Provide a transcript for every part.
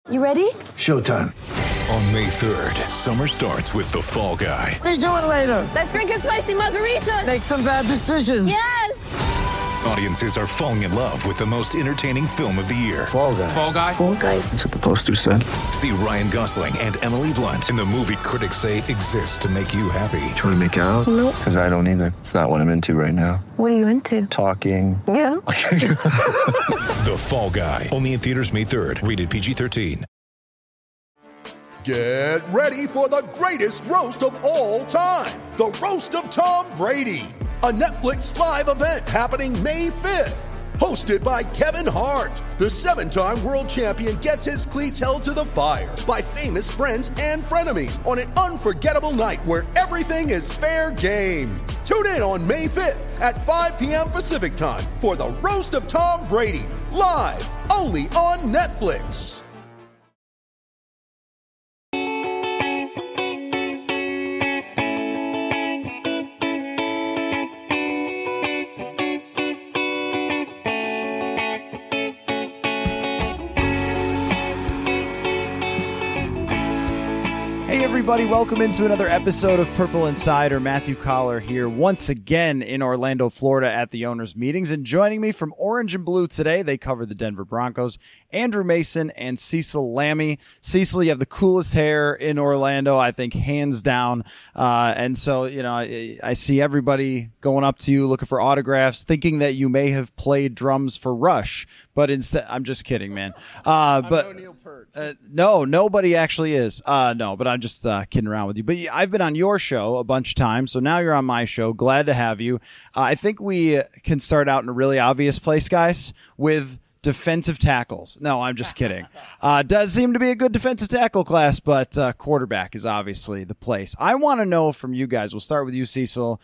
You ready? Showtime. On May 3rd, summer starts with The Fall Guy. Let's do it later. Let's drink a spicy margarita. Make some bad decisions. Yes! Audiences are falling in love with the most entertaining film of the year. Fall Guy. Fall Guy? Fall Guy. That's what the poster said. See Ryan Gosling and Emily Blunt in the movie critics say exists to make you happy. Trying to make it out? Nope. Because I don't either. It's not what I'm into right now. What are you into? Talking. Yeah. The Fall Guy. Only in theaters May 3rd. Rated PG-13. Get ready for the greatest roast of all time. The Roast of Tom Brady. A Netflix live event happening May 5th. Hosted by Kevin Hart. The 7-time world champion gets his cleats held to the fire by famous friends and frenemies on an unforgettable night where everything is fair game. Tune in on May 5th at 5 p.m. Pacific time for the Roast of Tom Brady. Live only on Netflix. Hey everybody, welcome into another episode of Purple Insider. Matthew Collar here once again in Orlando, Florida at the owners' meetings. And joining me from Orange and Blue today, they cover the Denver Broncos, Andrew Mason and Cecil Lammey. Cecil, you have the coolest hair in Orlando, I think, hands down. And so, you know, I see everybody going up to you looking for autographs, thinking that you may have played drums for Rush. But instead, I'm just kidding, man. I'm no Neil Peart. No, nobody actually is. No, but I'm just kidding around with you. But I've been on your show a bunch of times, so now you're on my show. Glad to have you. I think we can start out in a really obvious place, guys, with defensive tackles. No, I'm just kidding. Does seem to be a good defensive tackle class, but quarterback is obviously the place. I want to know from you guys, we'll start with you, Cecil,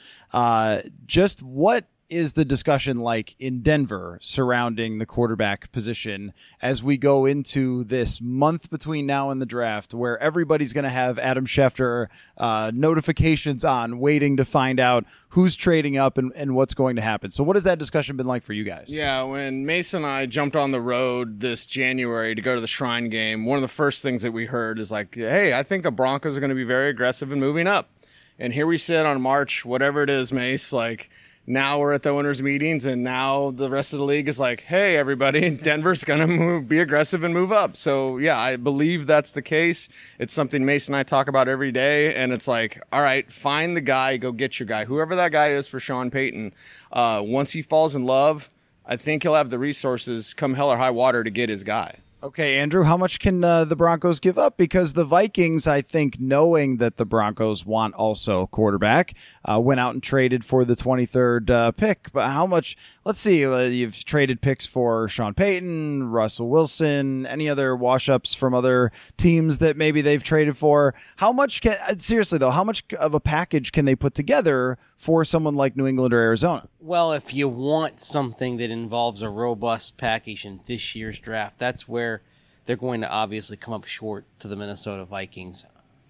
just what is the discussion like in Denver surrounding the quarterback position as we go into this month between now and the draft, where everybody's going to have Adam Schefter notifications on, waiting to find out who's trading up and what's going to happen. So what has that discussion been like for you guys? Yeah, when Mason and I jumped on the road this January to go to the Shrine game, one of the first things that we heard is like, hey, I think the Broncos are going to be very aggressive in moving up. And here we sit on March, whatever it is, Mace, like, now we're at the owners' meetings, and now the rest of the league is like, hey, everybody, Denver's going to be aggressive and move up. So, yeah, I believe that's the case. It's something Mason and I talk about every day, and it's like, all right, find the guy, go get your guy. Whoever that guy is for Sean Payton, once he falls in love, I think he'll have the resources come hell or high water to get his guy. Okay, Andrew, how much can the Broncos give up? Because the Vikings, I think, knowing that the Broncos want also a quarterback, went out and traded for the 23rd pick. But how much? Let's see. You've traded picks for Sean Payton, Russell Wilson, any other wash-ups from other teams that maybe they've traded for. How much seriously, though, how much of a package can they put together for someone like New England or Arizona? Well, if you want something that involves a robust package in this year's draft, that's where they're going to obviously come up short to the Minnesota Vikings.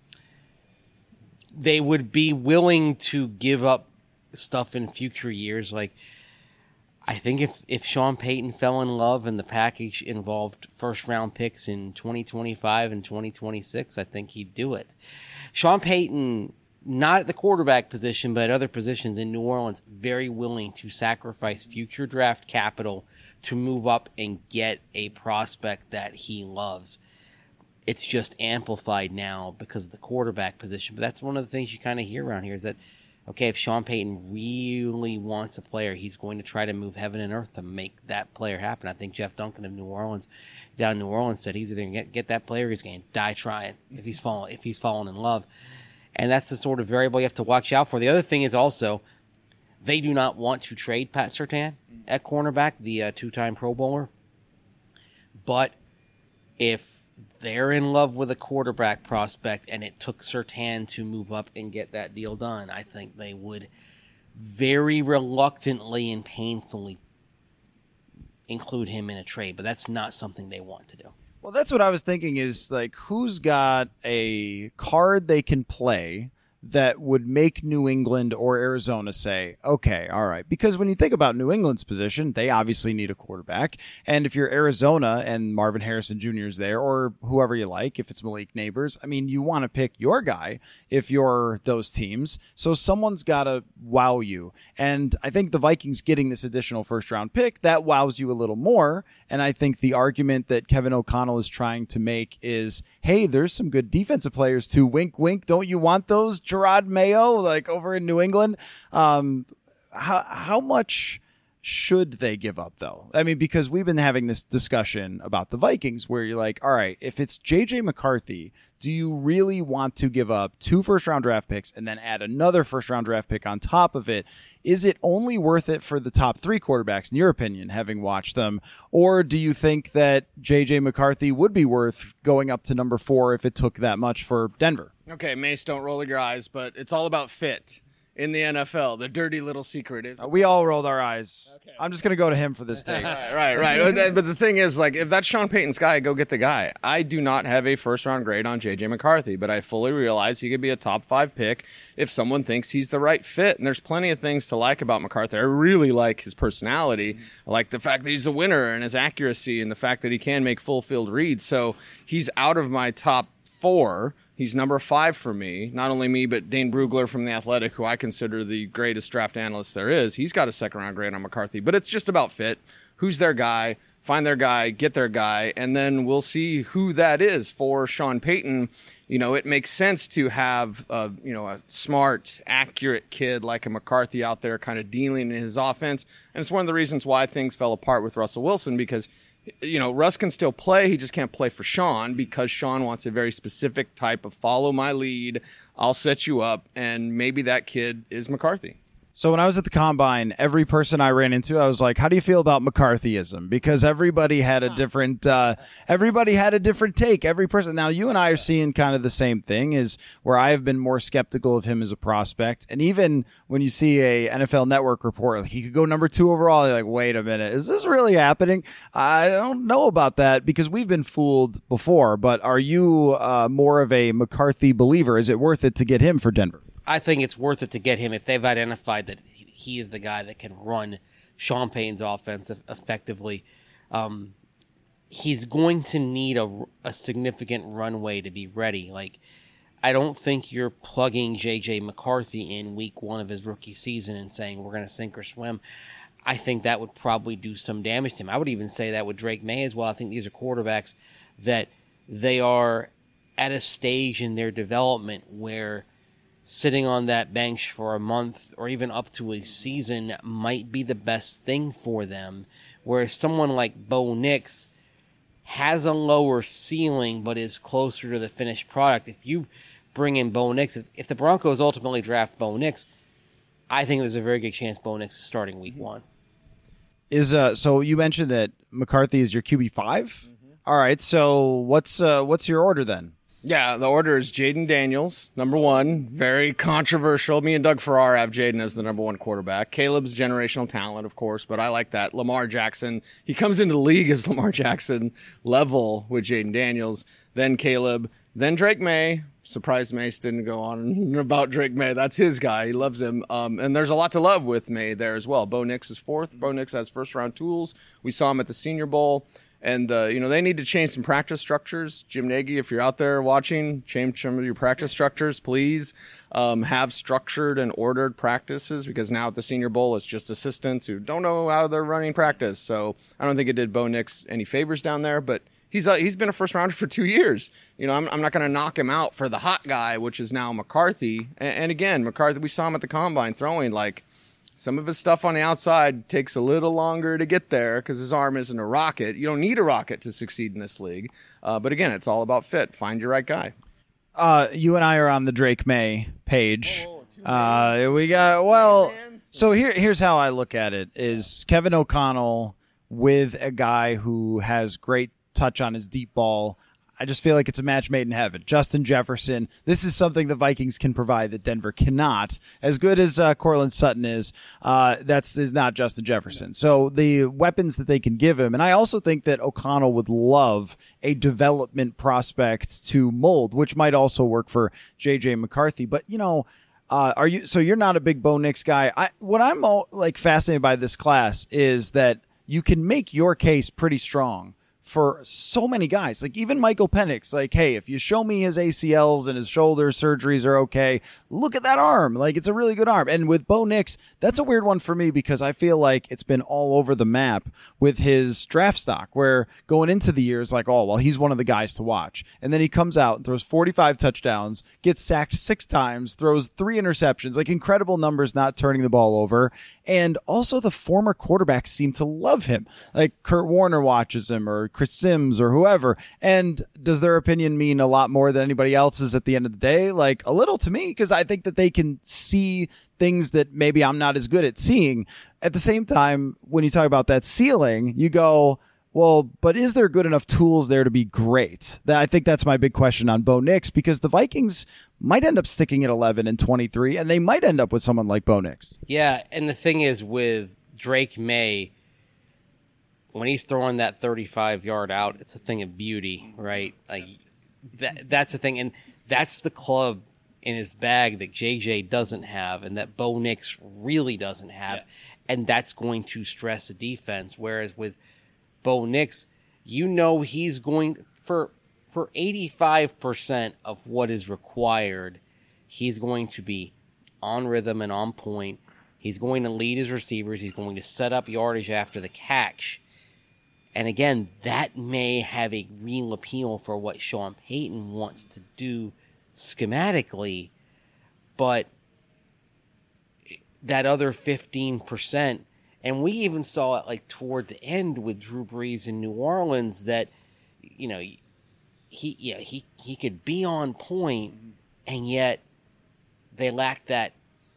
They would be willing to give up stuff in future years. Like, I think if Sean Payton fell in love and the package involved first-round picks in 2025 and 2026, I think he'd do it. Sean Payton, not at the quarterback position, but at other positions in New Orleans, very willing to sacrifice future draft capital to move up and get a prospect that he loves. It's just amplified now because of the quarterback position. But that's one of the things you kind of hear around here is that, okay, if Sean Payton really wants a player, he's going to try to move heaven and earth to make that player happen. I think Jeff Duncan of New Orleans said he's either going to get that player or he's going to die trying if he's fallen in love. And that's the sort of variable you have to watch out for. The other thing is also, they do not want to trade Pat Surtain at cornerback, the two-time Pro Bowler. But if they're in love with a quarterback prospect and it took Surtain to move up and get that deal done, I think they would very reluctantly and painfully include him in a trade. But that's not something they want to do. Well, that's what I was thinking is, like, who's got a card they can play that would make New England or Arizona say, okay, all right. Because when you think about New England's position, they obviously need a quarterback. And if you're Arizona and Marvin Harrison Jr. is there, or whoever you like, if it's Malik Neighbors, I mean, you want to pick your guy if you're those teams. So someone's got to wow you. And I think the Vikings getting this additional first-round pick, that wows you a little more. And I think the argument that Kevin O'Connell is trying to make is, hey, there's some good defensive players too. Wink, wink. Don't you want those? Gerard Mayo, like over in New England. How much should they give up, though? I mean, because we've been having this discussion about the Vikings where you're like, all right, if it's J.J. McCarthy, do you really want to give up 2 first-round draft picks and then add another first-round draft pick on top of it? Is it only worth it for the top 3 quarterbacks, in your opinion, having watched them? Or do you think that J.J. McCarthy would be worth going up to number 4 if it took that much for Denver? Okay, Mace, don't roll your eyes, but it's all about fit in the NFL. The dirty little secret is we all rolled our eyes. Okay. I'm just going to go to him for this take. Right. But the thing is, like, if that's Sean Payton's guy, go get the guy. I do not have a first-round grade on J.J. McCarthy, but I fully realize he could be a top 5 pick if someone thinks he's the right fit. And there's plenty of things to like about McCarthy. I really like his personality. I like the fact that he's a winner and his accuracy and the fact that he can make full-field reads. So he's out of my top 4. He's number 5 for me. Not only me, but Dane Brugler from The Athletic, who I consider the greatest draft analyst there is. He's got a second-round grade on McCarthy. But it's just about fit. Who's their guy? Find their guy, get their guy, and then we'll see who that is for Sean Payton. You know, it makes sense to have a smart, accurate kid like a McCarthy out there kind of dealing in his offense. And it's one of the reasons why things fell apart with Russell Wilson, because Russ can still play. He just can't play for Sean because Sean wants a very specific type of follow my lead. I'll set you up. And maybe that kid is McCarthy. So when I was at the Combine, every person I ran into, I was like, how do you feel about McCarthyism? Because everybody had a different take. Every person. Now, you and I are seeing kind of the same thing, is where I have been more skeptical of him as a prospect. And even when you see a NFL Network report, like he could go number 2 overall, you're like, wait a minute, is this really happening? I don't know about that, because we've been fooled before. But are you more of a McCarthy believer? Is it worth it to get him for Denver? I think it's worth it to get him if they've identified that he is the guy that can run Sean Payton's offense effectively. He's going to need a significant runway to be ready. Like, I don't think you're plugging J.J. McCarthy in week 1 of his rookie season and saying we're going to sink or swim. I think that would probably do some damage to him. I would even say that with Drake May as well. I think these are quarterbacks that they are at a stage in their development where sitting on that bench for a month or even up to a season might be the best thing for them. Whereas someone like Bo Nix has a lower ceiling but is closer to the finished product. If you bring in Bo Nix, if the Broncos ultimately draft Bo Nix, I think there's a very good chance Bo Nix is starting week 1. So you mentioned that McCarthy is your QB5? Mm-hmm. All right, so what's your order then? Yeah, the order is Jaden Daniels, number 1. Very controversial. Me and Doug Farrar have Jaden as the number 1 quarterback. Caleb's generational talent, of course, but I like that. Lamar Jackson. He comes into the league as Lamar Jackson level with Jaden Daniels. Then Caleb. Then Drake May. Surprised Mace didn't go on about Drake May. That's his guy. He loves him. And there's a lot to love with May there as well. Bo Nix is 4th. Bo Nix has first-round tools. We saw him at the Senior Bowl. And, they need to change some practice structures. Jim Nagy, if you're out there watching, change some of your practice structures, please. Have structured and ordered practices, because now at the Senior Bowl, it's just assistants who don't know how they're running practice. So I don't think it did Bo Nix any favors down there, but he's been a first rounder for 2 years. I'm not going to knock him out for the hot guy, which is now McCarthy. And again, McCarthy, we saw him at the Combine throwing like, some of his stuff on the outside takes a little longer to get there because his arm isn't a rocket. You don't need a rocket to succeed in this league. But again, it's all about fit. Find your right guy. You and I are on the Drake May page. So here's how I look at it: is Kevin O'Connell with a guy who has great touch on his deep ball. I just feel like it's a match made in heaven. Justin Jefferson, this is something the Vikings can provide that Denver cannot. As good as Cortland Sutton is not Justin Jefferson. So the weapons that they can give him, and I also think that O'Connell would love a development prospect to mold, which might also work for J.J. McCarthy. But, you're not a big Bo Nix guy. What I'm fascinated by this class is that you can make your case pretty strong for so many guys. Like even Michael Penix, like, hey, if you show me his ACLs and his shoulder surgeries are okay, look at that arm. Like, it's a really good arm. And with Bo Nix, that's a weird one for me because I feel like it's been all over the map with his draft stock, where going into the year is like, oh, well, he's one of the guys to watch. And then he comes out and throws 45 touchdowns, gets sacked 6 times, throws 3 interceptions, like incredible numbers, not turning the ball over. And also the former quarterbacks seem to love him. Like Kurt Warner watches him, or Chris Sims, or whoever. And does their opinion mean a lot more than anybody else's at the end of the day? Like a little to me, because I think that they can see things that maybe I'm not as good at seeing. At the same time, when you talk about that ceiling, you go, well, but is there good enough tools there to be great? I think that's my big question on Bo Nix, because the Vikings might end up sticking at 11 and 23, and they might end up with someone like Bo Nix. Yeah, and the thing is with Drake May, when he's throwing that 35-yard out, it's a thing of beauty, right? Like that's the thing, and that's the club in his bag that JJ doesn't have, and that Bo Nix really doesn't have, and that's going to stress a defense. Whereas with Bo Nix, he's going for 85% of what is required. He's going to be on rhythm and on point. He's going to lead his receivers. He's going to set up yardage after the catch. And again, that may have a real appeal for what Sean Payton wants to do schematically, but that other 15%, and we even saw it like toward the end with Drew Brees in New Orleans, that he could be on point, and yet they lacked that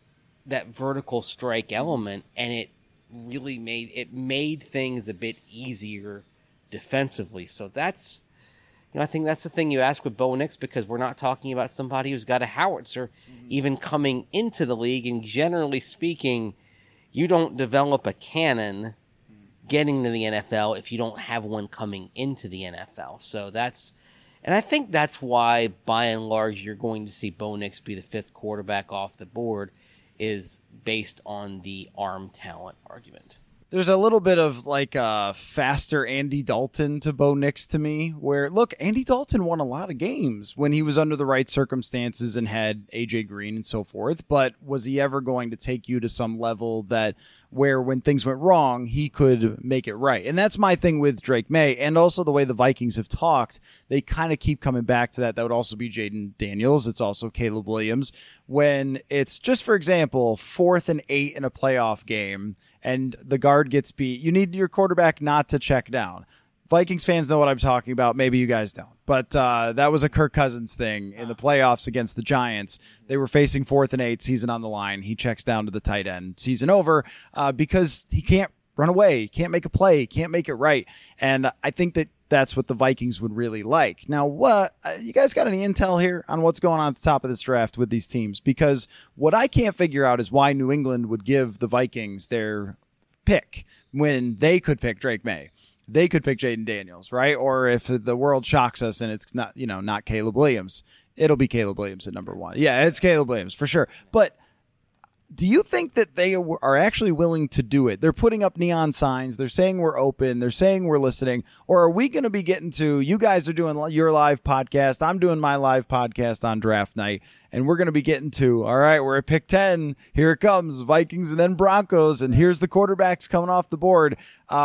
vertical strike element, and it really made things a bit easier defensively. So that's, I think that's the thing you ask with Bo Nix, because we're not talking about somebody who's got a howitzer even coming into the league. And generally speaking, you don't develop a cannon getting to the NFL if you don't have one coming into the NFL. So and I think that's why, by and large, you're going to see Bo Nix be the 5th quarterback off the board, is based on the arm talent argument. There's a little bit of like a faster Andy Dalton to Bo Nix to me, where, look, Andy Dalton won a lot of games when he was under the right circumstances and had AJ Green and so forth, but was he ever going to take you to some level that where when things went wrong, he could make it right? And that's my thing with Drake May, and also the way the Vikings have talked, they kind of keep coming back to that. That would also be Jaden Daniels. It's also Caleb Williams. When it's just, for example, 4th and 8 in a playoff game, and the guard gets beat, you need your quarterback not to check down. Vikings fans know what I'm talking about. Maybe you guys don't. But that was a Kirk Cousins thing in the playoffs against the Giants. They were facing 4th and 8, season on the line. He checks down to the tight end, season over, because he can't run away, can't make a play, can't make it right. And I think that that's what the Vikings would really like. Now, what you guys got any intel here on what's going on at the top of this draft with these teams? Because what I can't figure out is why New England would give the Vikings their pick when they could pick Drake May. They could pick Jaden Daniels, right? Or if the world shocks us and it's not, not Caleb Williams, it'll be Caleb Williams at number 1. Yeah, it's Caleb Williams for sure. But do you think that they are actually willing to do it? They're putting up neon signs. They're saying we're open. They're saying we're listening. Or are we going to be getting to, you guys are doing your live podcast, I'm doing my live podcast on draft night, and we're going to be getting to, all right, we're at pick 10. Here it comes, Vikings and then Broncos, and here's the quarterbacks coming off the board.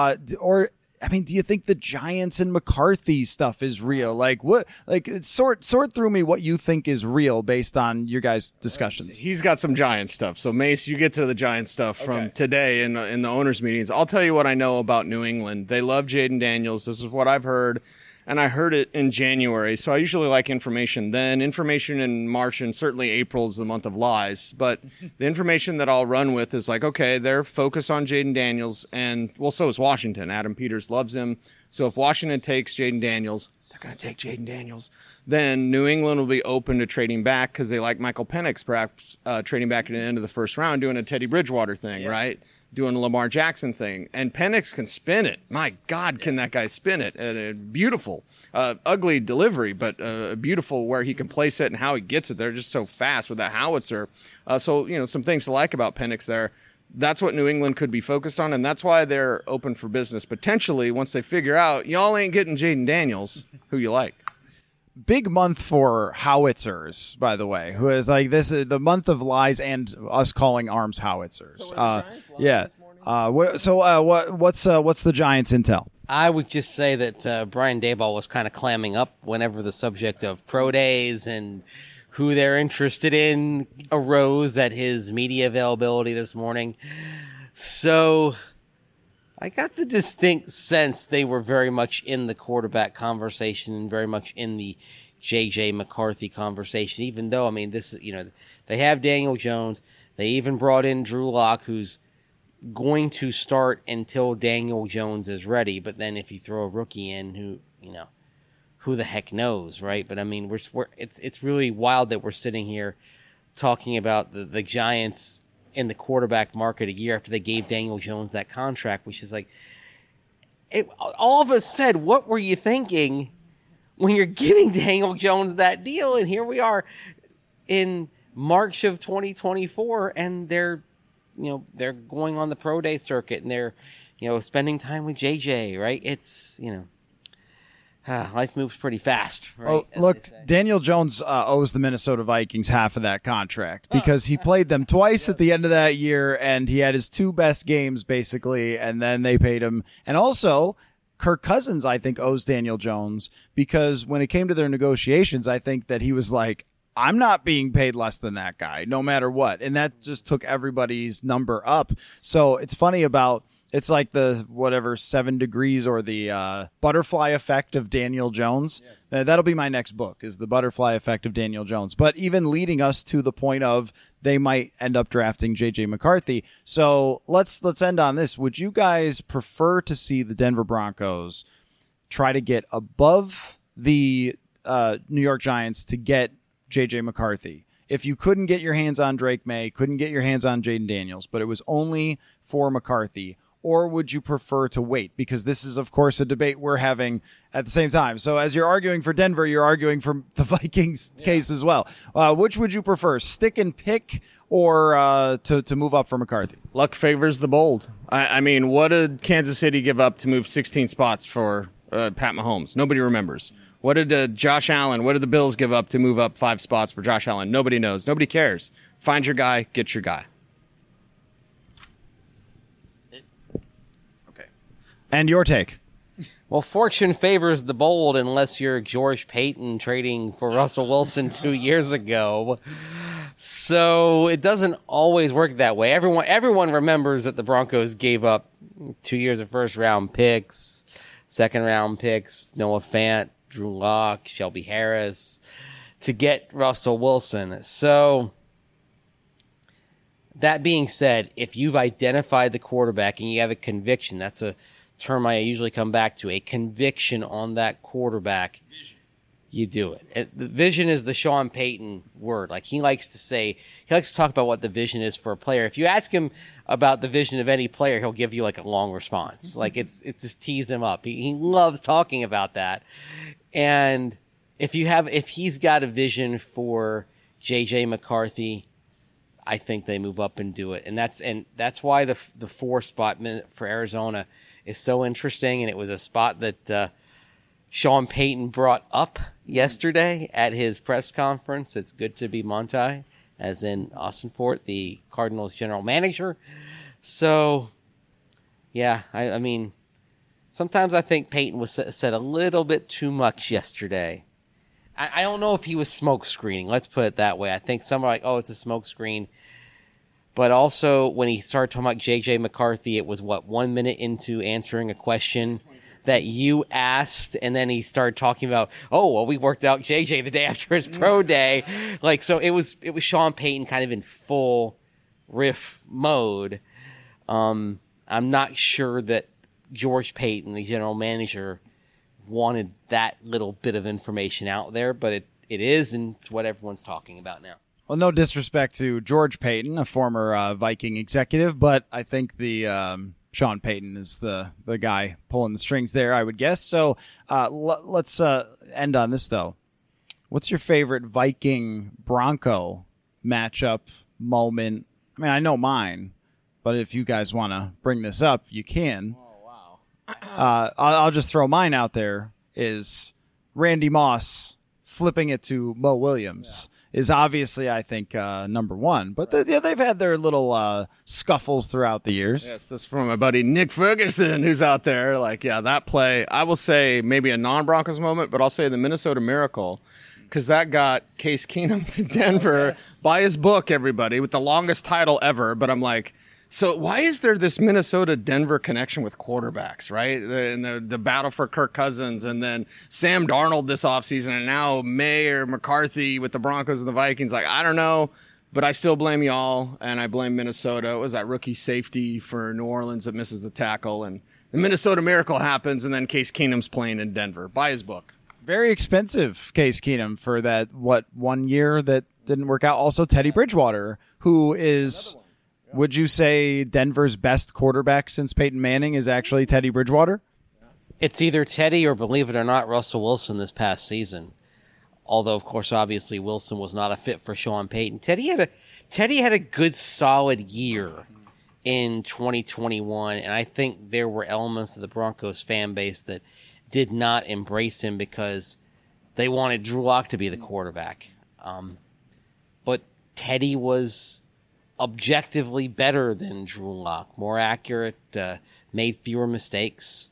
Do you think the Giants and McCarthy stuff is real? Like what? Like sort through me what you think is real based on your guys' discussions. He's got some Giant stuff. So Mace, you get to the Giant stuff from today in the owners' meetings. I'll tell you what I know about New England. They love Jaden Daniels. This is what I've heard. And I heard it in January, so I usually like information then. Information in March, and certainly April is the month of lies. But the information that I'll run with is like, okay, they're focused on Jaden Daniels, and, well, so is Washington. Adam Peters loves him. So if Washington takes Jaden Daniels, they're going to take Jaden Daniels, then New England will be open to trading back because they like Michael Penix, perhaps trading back at the end of the first round, doing a Teddy Bridgewater thing, right? Doing a Lamar Jackson thing. And Penix can spin it. My God, can that guy spin it? Beautiful. Ugly delivery, but beautiful where he can place it and how he gets it. They're just so fast with that howitzer. So, some things to like about Penix there. That's what New England could be focused on, and that's why they're open for business. Potentially, once they figure out, y'all ain't getting Jaden Daniels, who you like. Big month for howitzers, by the way, who is like this is the month of lies and us calling arms howitzers. What's the Giants' intel? I would just say that Brian Daboll was kind of clamming up whenever the subject of pro days and who they're interested in arose at his media availability this morning. So I got the distinct sense they were very much in the quarterback conversation and very much in the J.J. McCarthy conversation, even though, they have Daniel Jones. They even brought in Drew Lock, who's going to start until Daniel Jones is ready. But then if you throw a rookie in who the heck knows, right? But it's really wild that we're sitting here talking about the Giants in the quarterback market a year after they gave Daniel Jones that contract, which is like, all of us said, what were you thinking when you're giving Daniel Jones that deal? And here we are in March of 2024, and they're going on the pro day circuit, and they're, spending time with JJ, right? It's, life moves pretty fast, right? Well, look, Daniel Jones owes the Minnesota Vikings half of that contract because he played them twice at the end of that year, and he had his two best games, basically, and then they paid him. And also, Kirk Cousins, I think, owes Daniel Jones because when it came to their negotiations, I think that he was like, I'm not being paid less than that guy, no matter what. And that just took everybody's number up. So it's funny about... It's like the 7 degrees or the butterfly effect of Daniel Jones. That'll be my next book, is the butterfly effect of Daniel Jones. But even leading us to the point of they might end up drafting J.J. McCarthy. So let's end on this. Would you guys prefer to see the Denver Broncos try to get above the New York Giants to get J.J. McCarthy? If you couldn't get your hands on Drake May, couldn't get your hands on Jaden Daniels, but it was only for McCarthy, or would you prefer to wait? Because this is, of course, a debate we're having at the same time. So as you're arguing for Denver, you're arguing for the Vikings case as well. Which would you prefer, stick and pick or to move up for McCarthy? Luck favors the bold. I mean, what did Kansas City give up to move 16 spots for Pat Mahomes? Nobody remembers. What did Josh Allen, what did the Bills give up to move up 5 spots for Josh Allen? Nobody knows. Nobody cares. Find your guy, get your guy. And your take? Well, fortune favors the bold unless you're George Payton trading for Russell Wilson 2 years ago. So it doesn't always work that way. Everyone remembers that the Broncos gave up 2 years of first-round picks, second-round picks, Noah Fant, Drew Lock, Shelby Harris, to get Russell Wilson. So that being said, if you've identified the quarterback and you have a conviction, that's a term I usually come back to, a conviction on that quarterback, you do it. The vision is the Sean Payton word. Like he likes to talk about what the vision is for a player. If you ask him about the vision of any player, he'll give you like a long response. Like it just tees him up. He loves talking about that. And if he's got a vision for J.J. McCarthy, I think they move up and do it. And that's why the 4 spot for Arizona is so interesting. And it was a spot that Sean Payton brought up yesterday at his press conference. It's good to be Monty, as in Austin Fort, the Cardinals general manager. So, yeah, I mean, sometimes I think Payton said a little bit too much yesterday. I don't know if he was smoke screening. Let's put it that way. I think some are like, oh, it's a smoke screen. But also, when he started talking about J.J. McCarthy, it was, 1 minute into answering a question that you asked, and then he started talking about, oh, well, we worked out J.J. the day after his pro day. Like, so it was Sean Payton kind of in full riff mode. I'm not sure that George Payton, the general manager, wanted that little bit of information out there, but it is, and it's what everyone's talking about now. Well, no disrespect to George Payton, a former Viking executive, but I think the Sean Payton is the guy pulling the strings there, I would guess. So let's end on this, though. What's your favorite Viking-Bronco matchup moment? I mean, I know mine, but if you guys want to bring this up, you can. Oh, wow. I'll just throw mine out there is Randy Moss flipping it to Mo Williams. Is obviously, I think, number one. But they've had their little scuffles throughout the years. Yes, this is from my buddy Nick Ferguson, who's out there. Like, yeah, that play, I will say maybe a non-Broncos moment, but I'll say the Minnesota Miracle, because that got Case Keenum to Denver by his book, everybody, with the longest title ever. But I'm like, so why is there this Minnesota-Denver connection with quarterbacks, right? The battle for Kirk Cousins, and then Sam Darnold this offseason, and now May or McCarthy with the Broncos and the Vikings. Like, I don't know, but I still blame y'all, and I blame Minnesota. It was that rookie safety for New Orleans that misses the tackle, and the Minnesota Miracle happens, and then Case Keenum's playing in Denver. By his book. Very expensive, Case Keenum, for that, 1 year that didn't work out. Also, Teddy Bridgewater, who is... Would you say Denver's best quarterback since Peyton Manning is actually Teddy Bridgewater? It's either Teddy or, believe it or not, Russell Wilson this past season. Although, of course, obviously Wilson was not a fit for Sean Payton. Teddy had a good, solid year in 2021, and I think there were elements of the Broncos fan base that did not embrace him because they wanted Drew Lock to be the quarterback. But Teddy was objectively better than Drew Lock, more accurate, made fewer mistakes.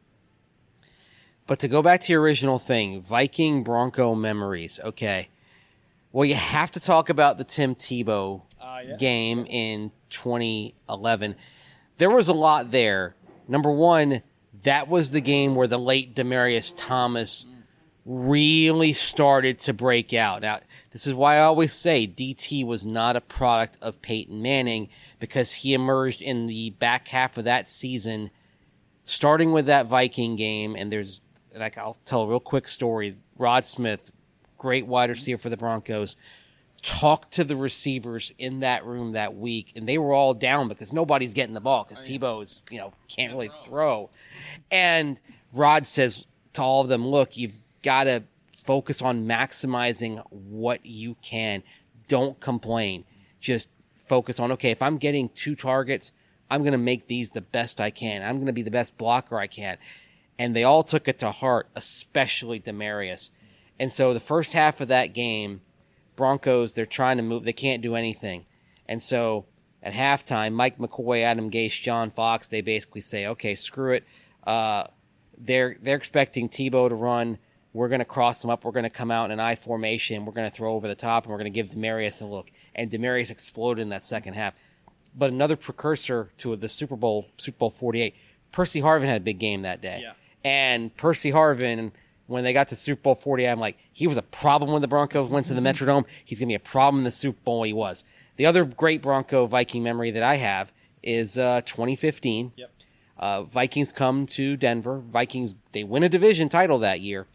But to go back to your original thing, Viking Bronco memories. Okay. Well, you have to talk about the Tim Tebow game in 2011. There was a lot there. Number one, that was the game where the late Demaryius Thomas really started to break out. Now, this is why I always say DT was not a product of Peyton Manning, because he emerged in the back half of that season, starting with that Viking game. And I'll tell a real quick story. Rod Smith, great wide receiver for the Broncos, talked to the receivers in that room that week, and they were all down because nobody's getting the ball because Tebow is, can't really throw. And Rod says to all of them, look, you've got to focus on maximizing what you can. Don't complain. Just focus on, okay, if I'm getting 2 targets, I'm going to make these the best I can. I'm going to be the best blocker I can. And they all took it to heart, especially Demaryius. And so the first half of that game, Broncos, they're trying to move. They can't do anything. And so at halftime, Mike McCoy, Adam Gase, John Fox, they basically say, okay, screw it. They're expecting Tebow to run. We're going to cross them up. We're going to come out in an I formation. We're going to throw over the top, and we're going to give Demaryius a look. And Demaryius exploded in that second half. But another precursor to the Super Bowl 48, Percy Harvin had a big game that day. Yeah. And Percy Harvin, when they got to Super Bowl 48, I'm like, he was a problem when the Broncos went to the Metrodome. He's going to be a problem in the Super Bowl. He was. The other great Bronco Viking memory that I have is 2015. Yep. Vikings come to Denver. Vikings, they win a division title that year.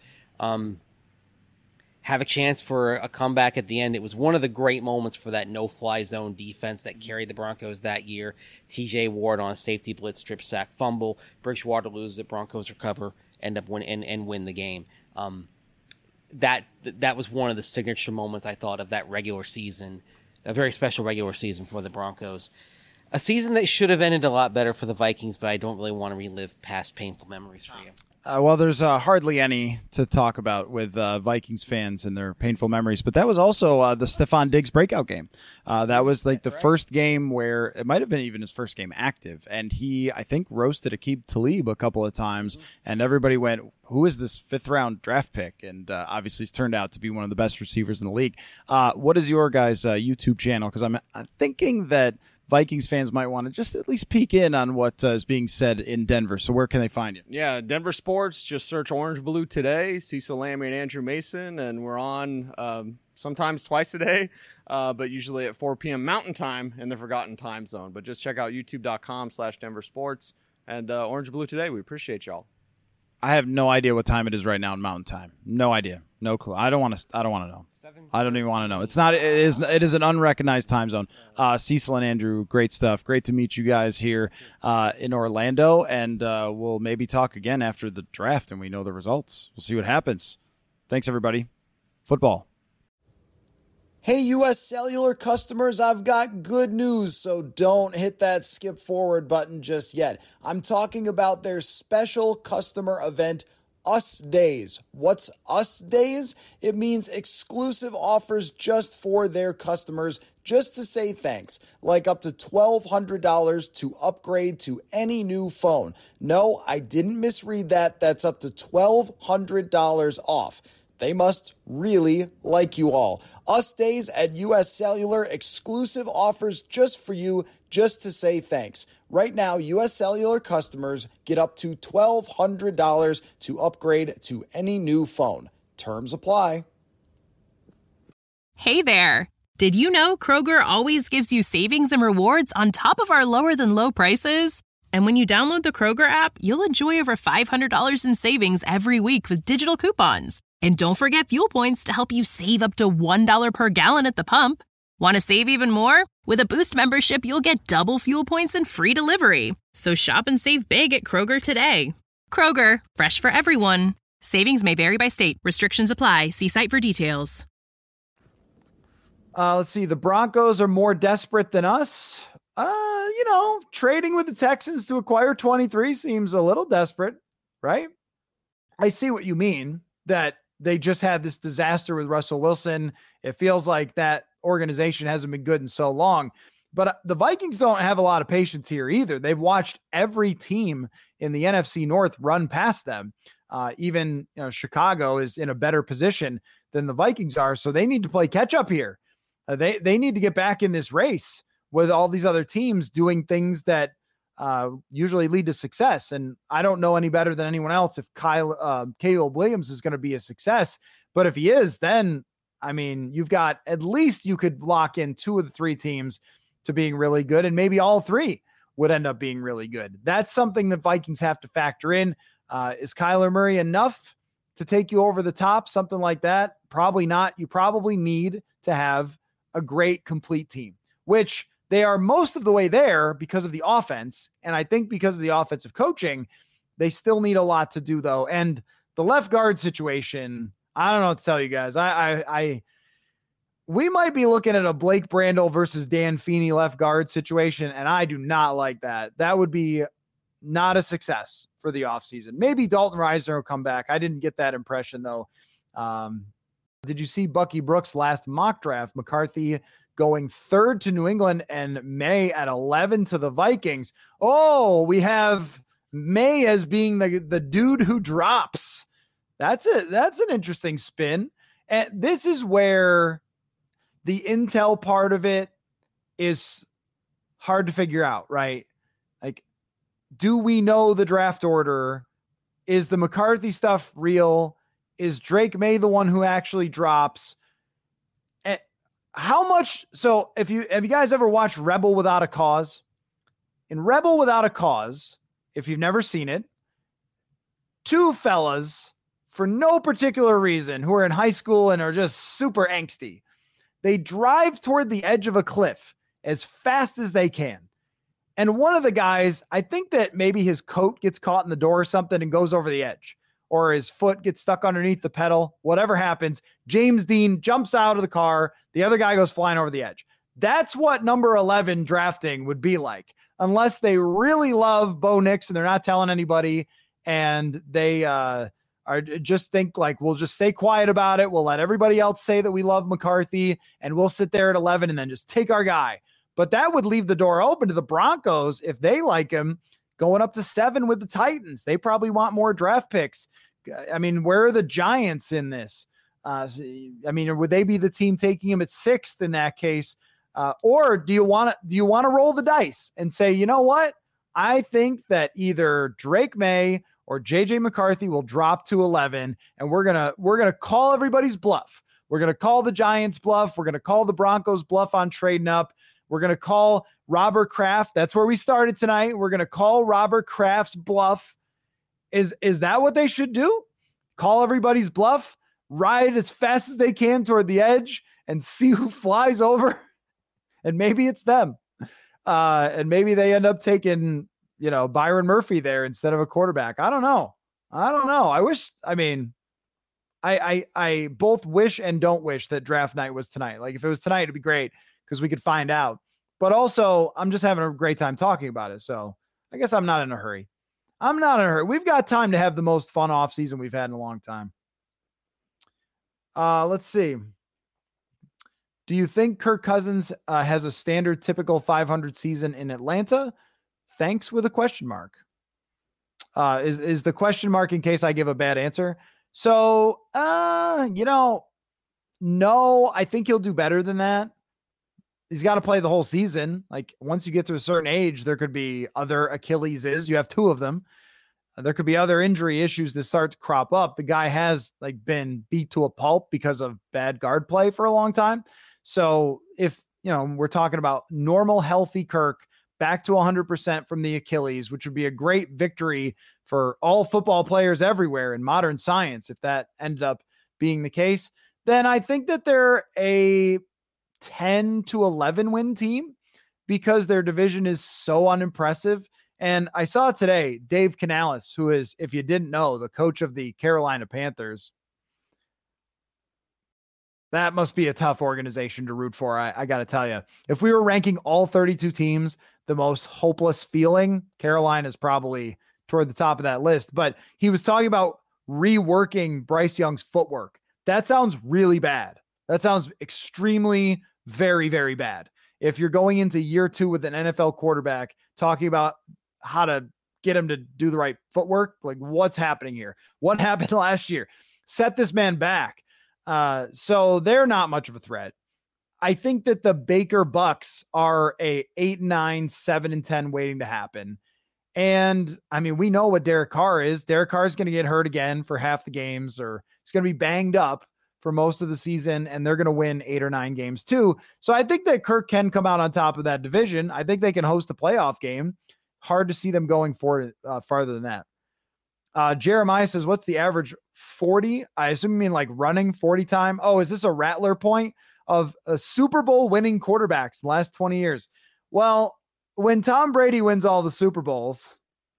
Have a chance for a comeback at the end. It was one of the great moments for that no-fly zone defense that carried the Broncos that year. TJ Ward on a safety blitz, strip sack, fumble. Bridgewater loses it. Broncos recover, end up win the game. That was one of the signature moments, I thought, of that regular season, a very special regular season for the Broncos. A season that should have ended a lot better for the Vikings, but I don't really want to relive past painful memories for you. Well, there's hardly any to talk about with Vikings fans and their painful memories, but that was also the Stephon Diggs breakout game. That was like the first game where it might have been even his first game active, and he, I think, roasted Aqib Talib a couple of times, and everybody went, who is this 5th-round draft pick? And obviously he's turned out to be one of the best receivers in the league. What is your guys' YouTube channel? Because I'm thinking that Vikings fans might want to just at least peek in on what is being said in Denver. So where can they find you? Yeah, Denver Sports. Just search Orange Blue Today, Cecil Lammy and Andrew Mason, and we're on sometimes twice a day, but usually at 4 p.m. Mountain Time in the Forgotten Time Zone. But just check out youtube.com/Denver Sports and Orange Blue Today. We appreciate y'all. I have no idea what time it is right now in Mountain Time. No idea. No clue. I don't want to know. I don't even want to know. It is an unrecognized time zone. Cecil and Andrew, great stuff. Great to meet you guys here in Orlando, and we'll maybe talk again after the draft and we know the results. We'll see what happens. Thanks, everybody. Football. Hey, U.S. Cellular customers, I've got good news, so don't hit that skip forward button just yet. I'm talking about their special customer event, Us Days. What's Us Days? It means exclusive offers just for their customers, just to say thanks, like up to $1,200 to upgrade to any new phone. No, I didn't misread that. That's up to $1,200 off. They must really like you all. Us Days at U.S. Cellular, exclusive offers just for you, just to say thanks. Right now, U.S. Cellular customers get up to $1,200 to upgrade to any new phone. Terms apply. Hey there. Did you know Kroger always gives you savings and rewards on top of our lower than low prices? And when you download the Kroger app, you'll enjoy over $500 in savings every week with digital coupons. And don't forget fuel points to help you save up to $1 per gallon at the pump. Want to save even more? With a Boost membership, you'll get double fuel points and free delivery. So shop and save big at Kroger today. Kroger, fresh for everyone. Savings may vary by state. Restrictions apply. See site for details. Let's see. The Broncos are more desperate than us. Trading with the Texans to acquire 23 seems a little desperate, right? I see what you mean, that they just had this disaster with Russell Wilson. It feels like that organization hasn't been good in so long. But the Vikings don't have a lot of patience here either. They've watched every team in the NFC North run past them. Even Chicago is in a better position than the Vikings are, so they need to play catch up here. They need to get back in this race with all these other teams doing things that usually lead to success. And I don't know any better than anyone else if Caleb Williams is going to be a success. But if he is, then, you've got, at least you could lock in 2 of the 3 teams to being really good, and maybe all 3 would end up being really good. That's something that Vikings have to factor in. Is Kyler Murray enough to take you over the top? Something like that? Probably not. You probably need to have a great, complete team, which they are most of the way there because of the offense. And I think because of the offensive coaching, they still need a lot to do, though. And the left guard situation, I don't know what to tell you guys. We might be looking at a Blake Brandel versus Dan Feeney left guard situation, and I do not like that. That would be not a success for the offseason. Maybe Dalton Risner will come back. I didn't get that impression, though. Did you see Bucky Brooks' last mock draft? McCarthy going 3rd to New England and May at 11 to the Vikings. Oh, we have May as being the dude who drops. That's it. That's an interesting spin. And this is where the intel part of it is hard to figure out, right? Like, do we know the draft order? Is the McCarthy stuff real? Is Drake May the one who actually drops? How much? So have you guys ever watched Rebel Without a Cause? In Rebel Without a Cause, if you've never seen it, 2 fellas, for no particular reason, who are in high school and are just super angsty, they drive toward the edge of a cliff as fast as they can. And one of the guys, I think that maybe his coat gets caught in the door or something and goes over the edge, or his foot gets stuck underneath the pedal, whatever happens, James Dean jumps out of the car. The other guy goes flying over the edge. That's what number 11 drafting would be like, unless they really love Bo Nix and they're not telling anybody, and they are just think like, we'll just stay quiet about it. We'll let everybody else say that we love McCarthy, and we'll sit there at 11 and then just take our guy. But that would leave the door open to the Broncos, if they like him, going up to 7 with the Titans. They probably want more draft picks. Where are the Giants in this? Would they be the team taking him at 6th in that case? Or do you want to roll the dice and say, you know what? I think that either Drake May or JJ McCarthy will drop to 11, and we're going to call everybody's bluff. We're going to call the Giants bluff. We're going to call the Broncos bluff on trading up. We're going to call Robert Kraft. That's where we started tonight. We're going to call Robert Kraft's bluff. Is that what they should do? Call everybody's bluff, ride as fast as they can toward the edge, and see who flies over? And maybe it's them. And maybe they end up taking, Byron Murphy there instead of a quarterback. I don't know. I both wish and don't wish that draft night was tonight. Like, if it was tonight, it'd be great because we could find out. But also, I'm just having a great time talking about it. So I guess I'm not in a hurry. We've got time to have the most fun off season we've had in a long time. Let's see. Do you think Kirk Cousins has a standard typical 500 season in Atlanta? Thanks with a question mark. Is the question mark in case I give a bad answer? So, no, I think he'll do better than that. He's got to play the whole season. Like, once you get to a certain age, there could be other Achilles's. You have 2 of them. There could be other injury issues that start to crop up. The guy has been beat to a pulp because of bad guard play for a long time. So if, we're talking about normal, healthy Kirk back to 100% from the Achilles, which would be a great victory for all football players everywhere in modern science, if that ended up being the case, then I think that they're a 10 to 11 win team because their division is so unimpressive. And I saw today, Dave Canales, who is, if you didn't know, the coach of the Carolina Panthers. That must be a tough organization to root for. I got to tell you, if we were ranking all 32 teams, the most hopeless feeling, Carolina is probably toward the top of that list. But he was talking about reworking Bryce Young's footwork. That sounds really bad. That sounds extremely, very, very bad. If you're going into year 2 with an NFL quarterback talking about how to get him to do the right footwork, like, what's happening here? What happened last year? Set this man back. So they're not much of a threat. I think that the Baker Bucks are a 8-9, 7-10 waiting to happen. And I mean, we know what Derek Carr is. Derek Carr is going to get hurt again for half the games, or he's going to be banged up for most of the season, and they're going to win 8 or 9 games too. So I think that Kirk can come out on top of that division. I think they can host a playoff game. Hard to see them going forward farther than that. Jeremiah says, what's the average 40? I assume you mean like running 40 time. Oh, is this a Rattler point of a Super Bowl winning quarterbacks in the last 20 years? Well, when Tom Brady wins all the Super Bowls,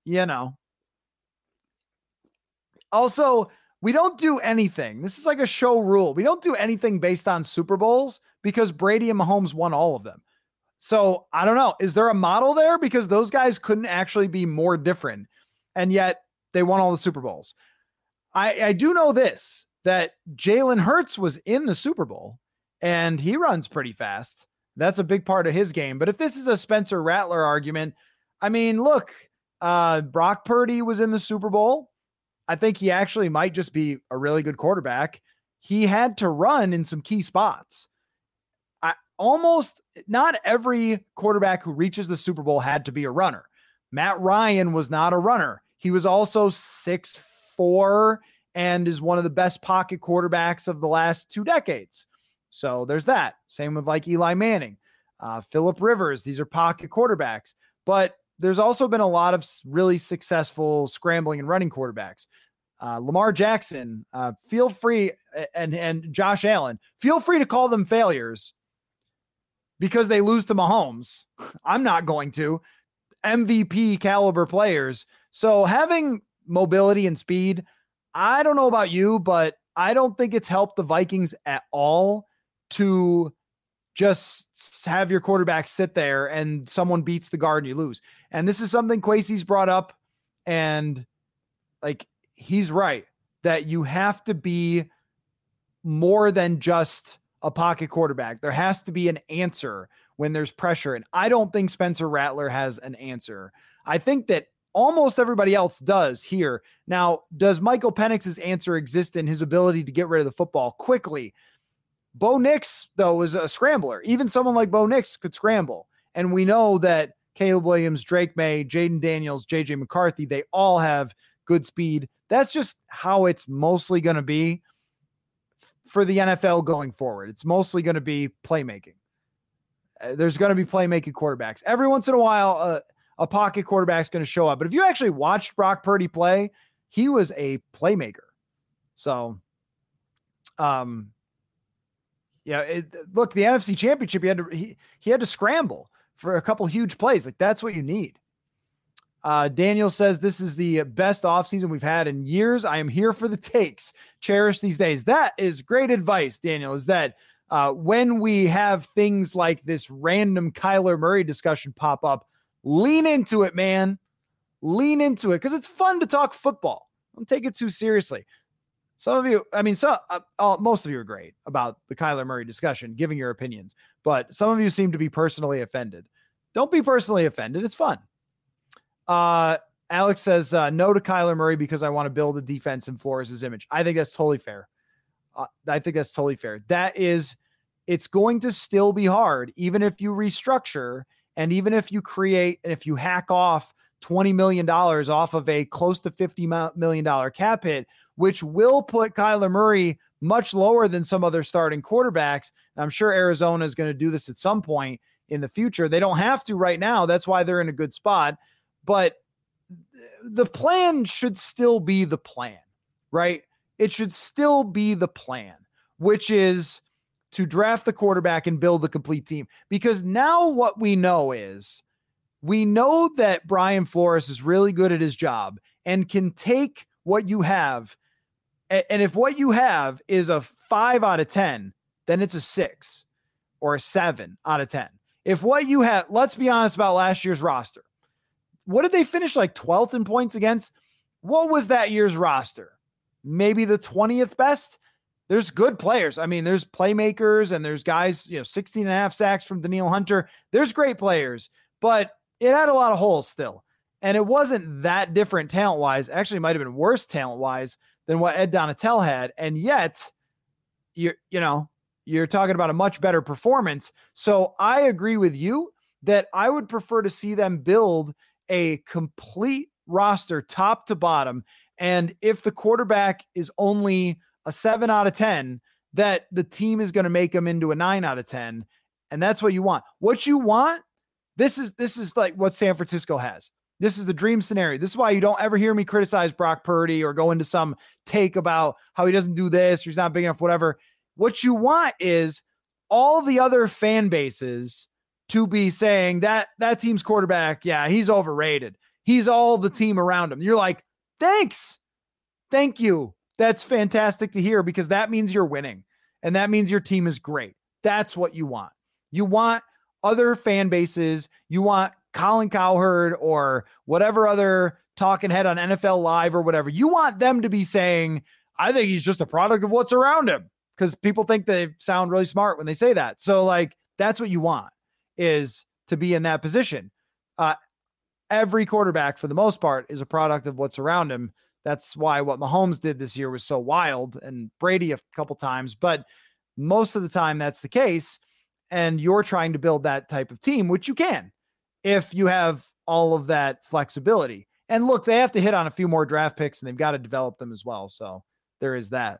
Also, we don't do anything. This is like a show rule. We don't do anything based on Super Bowls because Brady and Mahomes won all of them. So I don't know. Is there a model there? Because those guys couldn't actually be more different. And yet they won all the Super Bowls. I do know this, that Jalen Hurts was in the Super Bowl and he runs pretty fast. That's a big part of his game. But if this is a Spencer Rattler argument, I mean, look, Brock Purdy was in the Super Bowl. I think he actually might just be a really good quarterback. He had to run in some key spots. Almost not every quarterback who reaches the Super Bowl had to be a runner. Matt Ryan was not a runner. He was also 6'4" and is one of the best pocket quarterbacks of the last 2 decades. So there's that. Same with like Eli Manning, Phillip Rivers. These are pocket quarterbacks, but there's also been a lot of really successful scrambling and running quarterbacks. Lamar Jackson, feel free, and Josh Allen, feel free to call them failures because they lose to Mahomes. I'm not going to. MVP caliber players. So having mobility and speed, I don't know about you, but I don't think it's helped the Vikings at all to just have your quarterback sit there and someone beats the guard and you lose. And this is something Kwesi's brought up, and like, he's right that you have to be more than just a pocket quarterback. There has to be an answer when there's pressure. And I don't think Spencer Rattler has an answer. I think that almost everybody else does here. Now, does Michael Penix's answer exist in his ability to get rid of the football quickly? Bo Nix, though, is a scrambler. Even someone like Bo Nix could scramble. And we know that Caleb Williams, Drake May, Jaden Daniels, JJ McCarthy, they all have good speed. That's just how it's mostly going to be for the NFL going forward. It's mostly going to be playmaking. There's going to be playmaking quarterbacks. Every once in a while, a pocket quarterback's going to show up. But if you actually watched Brock Purdy play, he was a playmaker. So, look, the NFC Championship, he had to scramble for a couple huge plays. Like, that's what you need. Daniel says, this is the best offseason we've had in years. I am here for the takes. Cherish these days. That is great advice, Daniel, is that when we have things like this random Kyler Murray discussion pop up, lean into it, man. Lean into it, because it's fun to talk football. Don't take it too seriously. Some of you, most of you are great about the Kyler Murray discussion, giving your opinions, but some of you seem to be personally offended. Don't be personally offended. It's fun. Alex says, no to Kyler Murray because I want to build a defense in Flores' image. I think that's totally fair. It's going to still be hard, even if you restructure and even if you create, and if you hack off $20 million off of a close to $50 million cap hit, which will put Kyler Murray much lower than some other starting quarterbacks. And I'm sure Arizona is going to do this at some point in the future. They don't have to right now. That's why they're in a good spot. But the plan should still be the plan, right? It should still be the plan, which is to draft the quarterback and build the complete team. Because now what we know is, we know that Brian Flores is really good at his job and can take what you have. And if what you have is a 5 out of 10, then it's a 6 or a 7 out of 10. If what you have, let's be honest about last year's roster. What did they finish, like 12th in points against? What was that year's roster? Maybe the 20th best? There's good players. I mean, there's playmakers and there's guys, 16 and a half sacks from Danielle Hunter. There's great players, but it had a lot of holes still. And it wasn't that different talent-wise. Actually, it might have been worse talent-wise than what Ed Donatel had. And yet, you're talking about a much better performance. So I agree with you that I would prefer to see them build a complete roster top to bottom. And if the quarterback is only a 7 out of 10, that the team is going to make them into a 9 out of 10. And that's what you want. What you want, this is like what San Francisco has. This is the dream scenario. This is why you don't ever hear me criticize Brock Purdy or go into some take about how he doesn't do this, or he's not big enough, whatever. What you want is all the other fan bases to be saying that team's quarterback, yeah, he's overrated. He's all the team around him. You're like, thanks. Thank you. That's fantastic to hear, because that means you're winning and that means your team is great. That's what you want. You want other fan bases. You want Colin Cowherd or whatever other talking head on NFL Live or whatever. You want them to be saying, I think he's just a product of what's around him, because people think they sound really smart when they say that. So like, that's what you want, is to be in that position. Every quarterback for the most part is a product of what's around him. That's why what Mahomes did this year was so wild, and Brady a couple times, but most of the time that's the case. And you're trying to build that type of team, which you can, if you have all of that flexibility. And look, they have to hit on a few more draft picks and they've got to develop them as well. So there is that.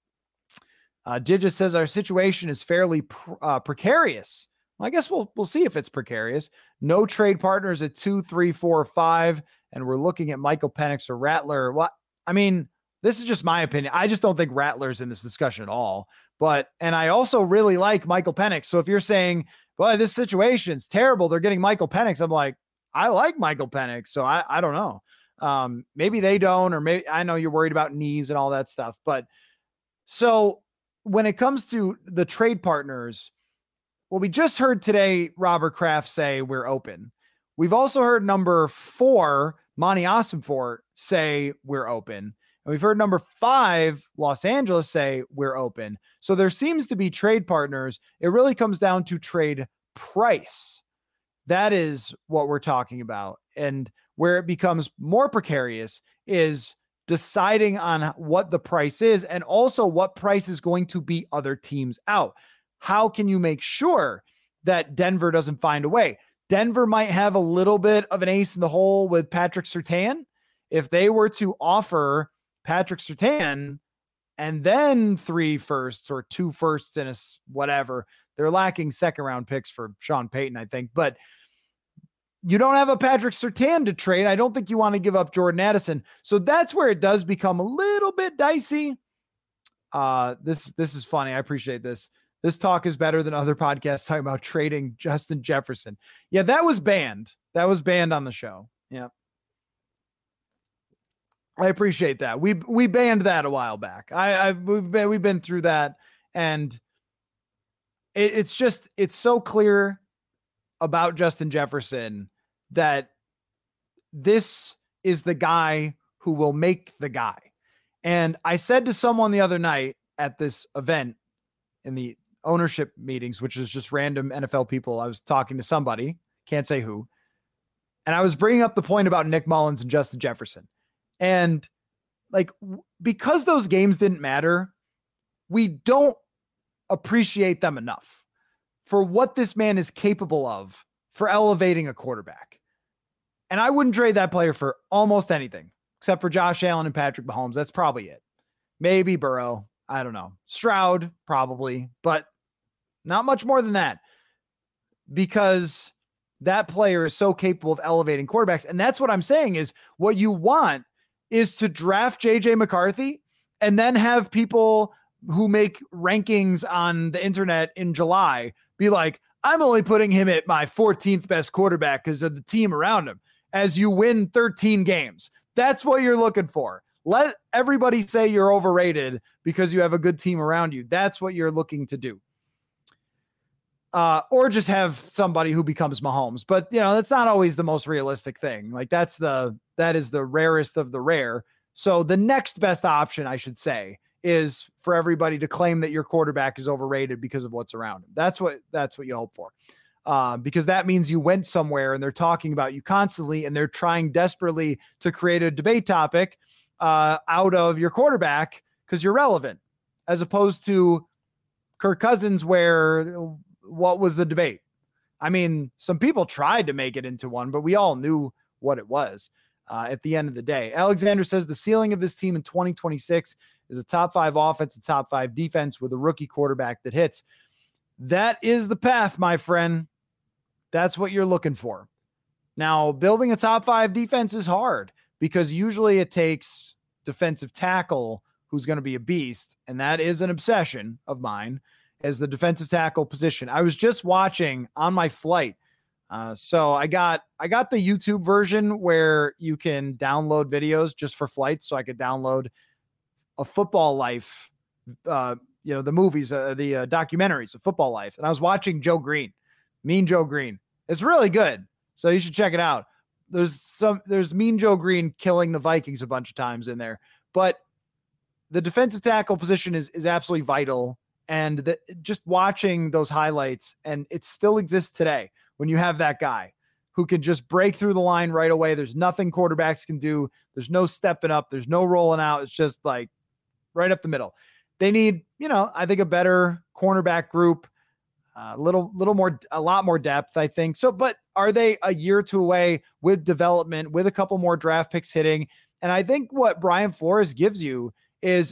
Digis says our situation is fairly precarious. Well, I guess we'll see if it's precarious. No trade partners at 2, 3, 4, 5. And we're looking at Michael Penix or Rattler. Well, I mean, this is just my opinion. I just don't think Rattler's in this discussion at all. And I also really like Michael Penix. So if you're saying, well, this situation's terrible, they're getting Michael Penix, I'm like, I like Michael Penix. So I don't know. Maybe they don't, or maybe, I know you're worried about knees and all that stuff. But so when it comes to the trade partners, well, we just heard today Robert Kraft say we're open. We've also heard number 4, Monty Ossenfort, say we're open. And we've heard number 5, Los Angeles, say we're open. So there seems to be trade partners. It really comes down to trade price. That is what we're talking about. And where it becomes more precarious is deciding on what the price is, and also what price is going to be other teams out. How can you make sure that Denver doesn't find a way? Denver might have a little bit of an ace in the hole with Patrick Surtain. If they were to offer Patrick Surtain and then 3 firsts or 2 firsts and a whatever, they're lacking second round picks for Sean Payton, I think. But you don't have a Patrick Surtain to trade. I don't think you want to give up Jordan Addison. So that's where it does become a little bit dicey. This is funny. I appreciate this. This talk is better than other podcasts talking about trading Justin Jefferson. Yeah, that was banned. That was banned on the show. Yeah. I appreciate that. We banned that a while back. We've been through that, and it's so clear about Justin Jefferson that this is the guy who will make the guy. And I said to someone the other night at this event in the ownership meetings, which is just random NFL people, I was talking to somebody, can't say who, and I was bringing up the point about Nick Mullins and Justin Jefferson. And like, because those games didn't matter, we don't appreciate them enough for what this man is capable of for elevating a quarterback. And I wouldn't trade that player for almost anything except for Josh Allen and Patrick Mahomes. That's probably it. Maybe Burrow. I don't know. Stroud, probably, but not much more than that, because that player is so capable of elevating quarterbacks. And that's what I'm saying is what you want is to draft JJ McCarthy and then have people who make rankings on the internet in July be like, I'm only putting him at my 14th best quarterback because of the team around him, as you win 13 games. That's what you're looking for. Let everybody say you're overrated because you have a good team around you. That's what you're looking to do. Or just have somebody who becomes Mahomes. But, that's not always the most realistic thing. Like that is the rarest of the rare. So the next best option, I should say, is for everybody to claim that your quarterback is overrated because of what's around him. That's what you hope for. Because that means you went somewhere and they're talking about you constantly and they're trying desperately to create a debate topic out of your quarterback because you're relevant, as opposed to Kirk Cousins, where what was the debate? I mean, some people tried to make it into one, but we all knew what it was at the end of the day. Alexander says the ceiling of this team in 2026 is a top 5 offense, a top 5 defense with a rookie quarterback that hits. That is the path, my friend. That's what you're looking for. Now, building a top 5 defense is hard because usually it takes defensive tackle who's going to be a beast, and that is an obsession of mine, as the defensive tackle position. I was just watching on my flight. So I got the YouTube version where you can download videos just for flights. So I could download a Football Life, the movies, the documentaries of Football Life. And I was watching Joe Green, Mean Joe Green. It's really good. So you should check it out. There's Mean Joe Green killing the Vikings a bunch of times in there, but the defensive tackle position is absolutely vital. And just watching those highlights, and it still exists today when you have that guy who can just break through the line right away. There's nothing quarterbacks can do. There's no stepping up. There's no rolling out. It's just like right up the middle. They need, I think a better cornerback group, a lot more depth, I think. So, but are they a year or two away with development, with a couple more draft picks hitting? And I think what Brian Flores gives you is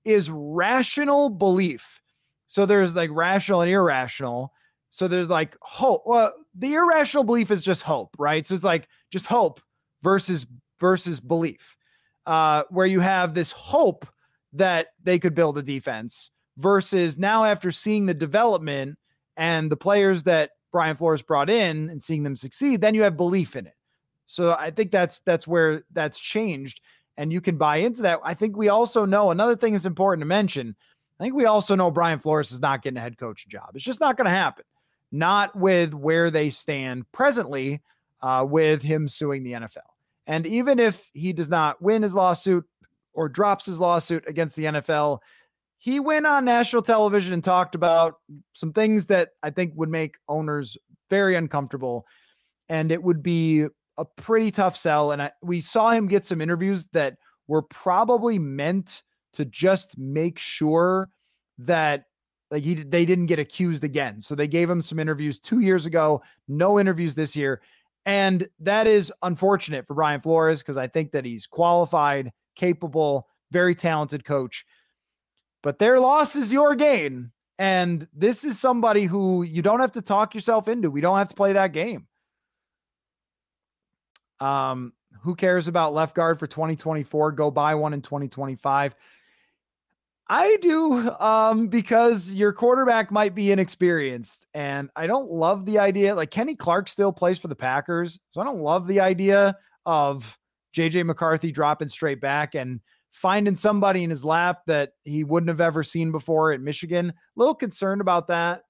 rational belief. So there's like rational and irrational. So there's like hope. Well, the irrational belief is just hope, right? So it's like just hope versus belief, where you have this hope that they could build a defense versus now after seeing the development and the players that Brian Flores brought in and seeing them succeed, then you have belief in it. So I think that's where that's changed, and you can buy into that. I think we also know another thing is important to mention. I think we also know Brian Flores is not getting a head coaching job. It's just not going to happen. Not with where they stand presently, with him suing the NFL. And even if he does not win his lawsuit or drops his lawsuit against the NFL, he went on national television and talked about some things that I think would make owners very uncomfortable. And it would be a pretty tough sell. And we saw him get some interviews that were probably meant to just make sure that they didn't get accused again. So they gave him some interviews 2 years ago, no interviews this year. And that is unfortunate for Brian Flores because I think that he's qualified, capable, very talented coach. But their loss is your gain. And this is somebody who you don't have to talk yourself into. We don't have to play that game. Who cares about left guard for 2024? Go buy one in 2025. I do, because your quarterback might be inexperienced, and I don't love the idea. Like, Kenny Clark still plays for the Packers, so I don't love the idea of JJ McCarthy dropping straight back and finding somebody in his lap that he wouldn't have ever seen before at Michigan. A little concerned about that.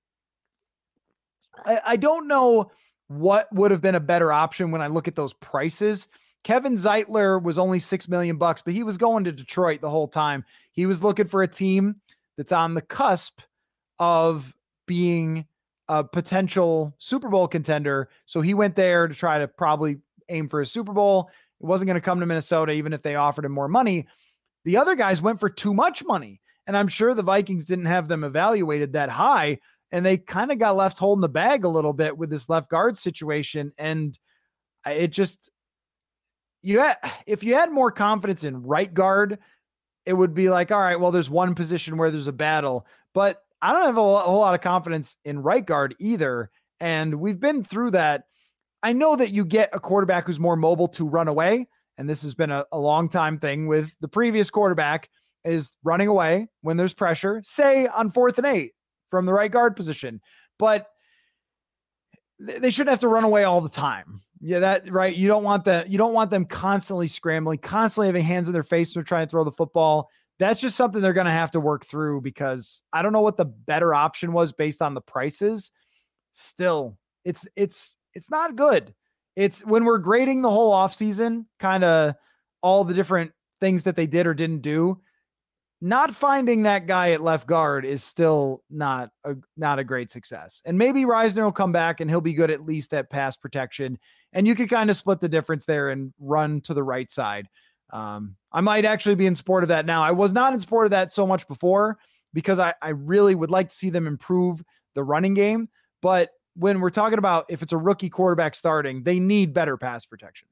I don't know what would have been a better option when I look at those prices. Kevin Zeitler was only $6 million, but he was going to Detroit the whole time. He was looking for a team that's on the cusp of being a potential Super Bowl contender. So he went there to try to probably aim for a Super Bowl. It wasn't going to come to Minnesota, even if they offered him more money. The other guys went for too much money. And I'm sure the Vikings didn't have them evaluated that high. And they kind of got left holding the bag a little bit with this left guard situation. And it just, if you had more confidence in right guard, it would be like, all right, well, there's one position where there's a battle, but I don't have a whole lot of confidence in right guard either. And we've been through that. I know that you get a quarterback who's more mobile to run away. And this has been a long time thing with the previous quarterback is running away when there's pressure, say on 4th and 8 from the right guard position, but they shouldn't have to run away all the time. Yeah, that right. You don't want them constantly scrambling, constantly having hands in their face when they're trying to throw the football. That's just something they're going to have to work through, because I don't know what the better option was based on the prices. Still, it's not good. It's when we're grading the whole offseason, kind of all the different things that they did or didn't do. Not finding that guy at left guard is still not a great success. And maybe Reisner will come back and he'll be good at least at pass protection. And you could kind of split the difference there and run to the right side. I might actually be in support of that now. I was not in support of that so much before, because I really would like to see them improve the running game. But when we're talking about if it's a rookie quarterback starting, they need better pass protection.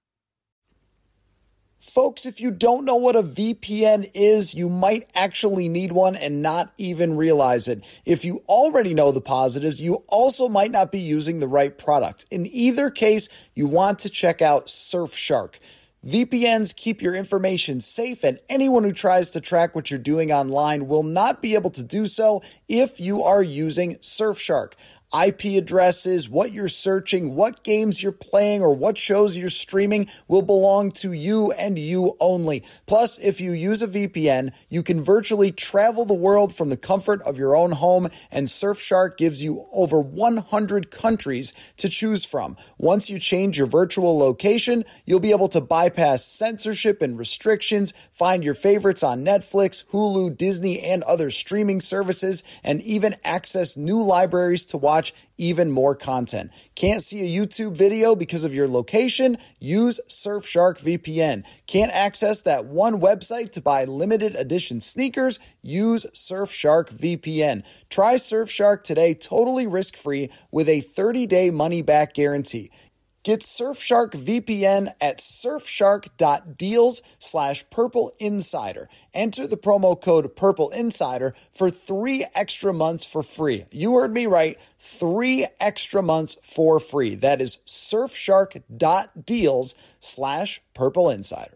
Folks, if you don't know what a VPN is, you might actually need one and not even realize it. If you already know the positives, you also might not be using the right product. In either case, you want to check out Surfshark. VPNs keep your information safe, and anyone who tries to track what you're doing online will not be able to do so if you are using Surfshark. IP addresses, what you're searching, what games you're playing, or what shows you're streaming will belong to you and you only. Plus, if you use a VPN, you can virtually travel the world from the comfort of your own home, and Surfshark gives you over 100 countries to choose from. Once you change your virtual location, you'll be able to bypass censorship and restrictions, find your favorites on Netflix, Hulu, Disney, and other streaming services, and even access new libraries to watch even more content. Can't see a YouTube video because of your location? Use Surfshark VPN. Can't access that one website to buy limited edition sneakers? Use Surfshark VPN. Try Surfshark today totally risk-free with a 30-day money-back guarantee. Get Surfshark VPN at surfshark.deals/purpleinsider. Enter the promo code PurpleInsider for 3 extra months for free. You heard me right, 3 extra months for free. That is surfshark.deals/purpleinsider.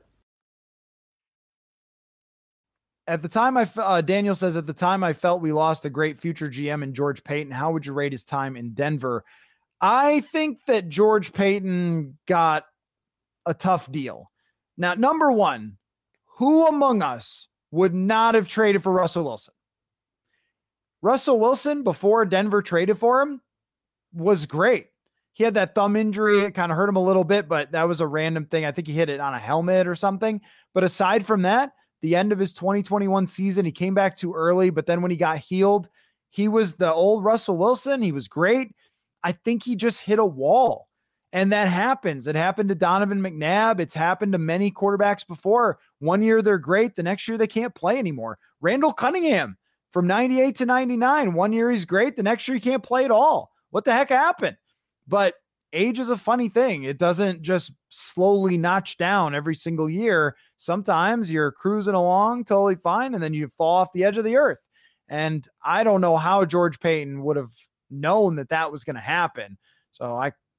At the time, Daniel says, at the time I felt we lost a great future GM in George Paton. How would you rate his time in Denver? I think that George Paton got a tough deal. Now, number one, who among us would not have traded for Russell Wilson? Russell Wilson, before Denver traded for him, was great. He had that thumb injury. It kind of hurt him a little bit, but that was a random thing. I think he hit it on a helmet or something. But aside from that, the end of his 2021 season, he came back too early, but then when he got healed, he was the old Russell Wilson. He was great. I think he just hit a wall, and that happens. It happened to Donovan McNabb. It's happened to many quarterbacks before. One year they're great. The next year they can't play anymore. Randall Cunningham from 98 to 99. One year he's great. The next year he can't play at all. What the heck happened? But age is a funny thing. It doesn't just slowly notch down every single year. Sometimes you're cruising along totally fine, and then you fall off the edge of the earth. And I don't know how George Paton would have known that was going to happen. So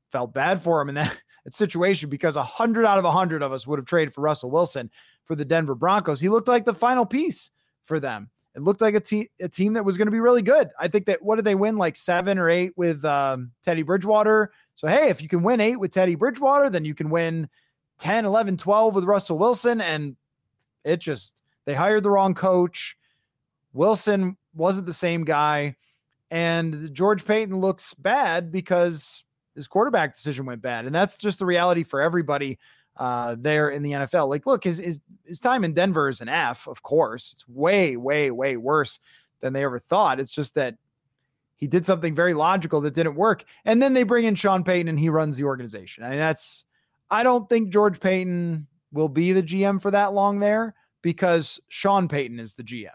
felt bad for him in that situation because 100 out of 100 of us would have traded for Russell Wilson for the Denver Broncos. He looked like the final piece for them. It looked like a team that was going to be really good. I think that, what did they win? Like 7 or 8 with Teddy Bridgewater. So, hey, if you can win 8 with Teddy Bridgewater, then you can win 10, 11, 12 with Russell Wilson. And they hired the wrong coach. Wilson wasn't the same guy. And George Payton looks bad because his quarterback decision went bad. And that's just the reality for everybody there in the NFL. Like, look, his time in Denver is an F, of course. It's way, way, way worse than they ever thought. It's just that he did something very logical that didn't work. And then they bring in Sean Payton and he runs the organization. I mean, I don't think George Payton will be the GM for that long there because Sean Payton is the GM.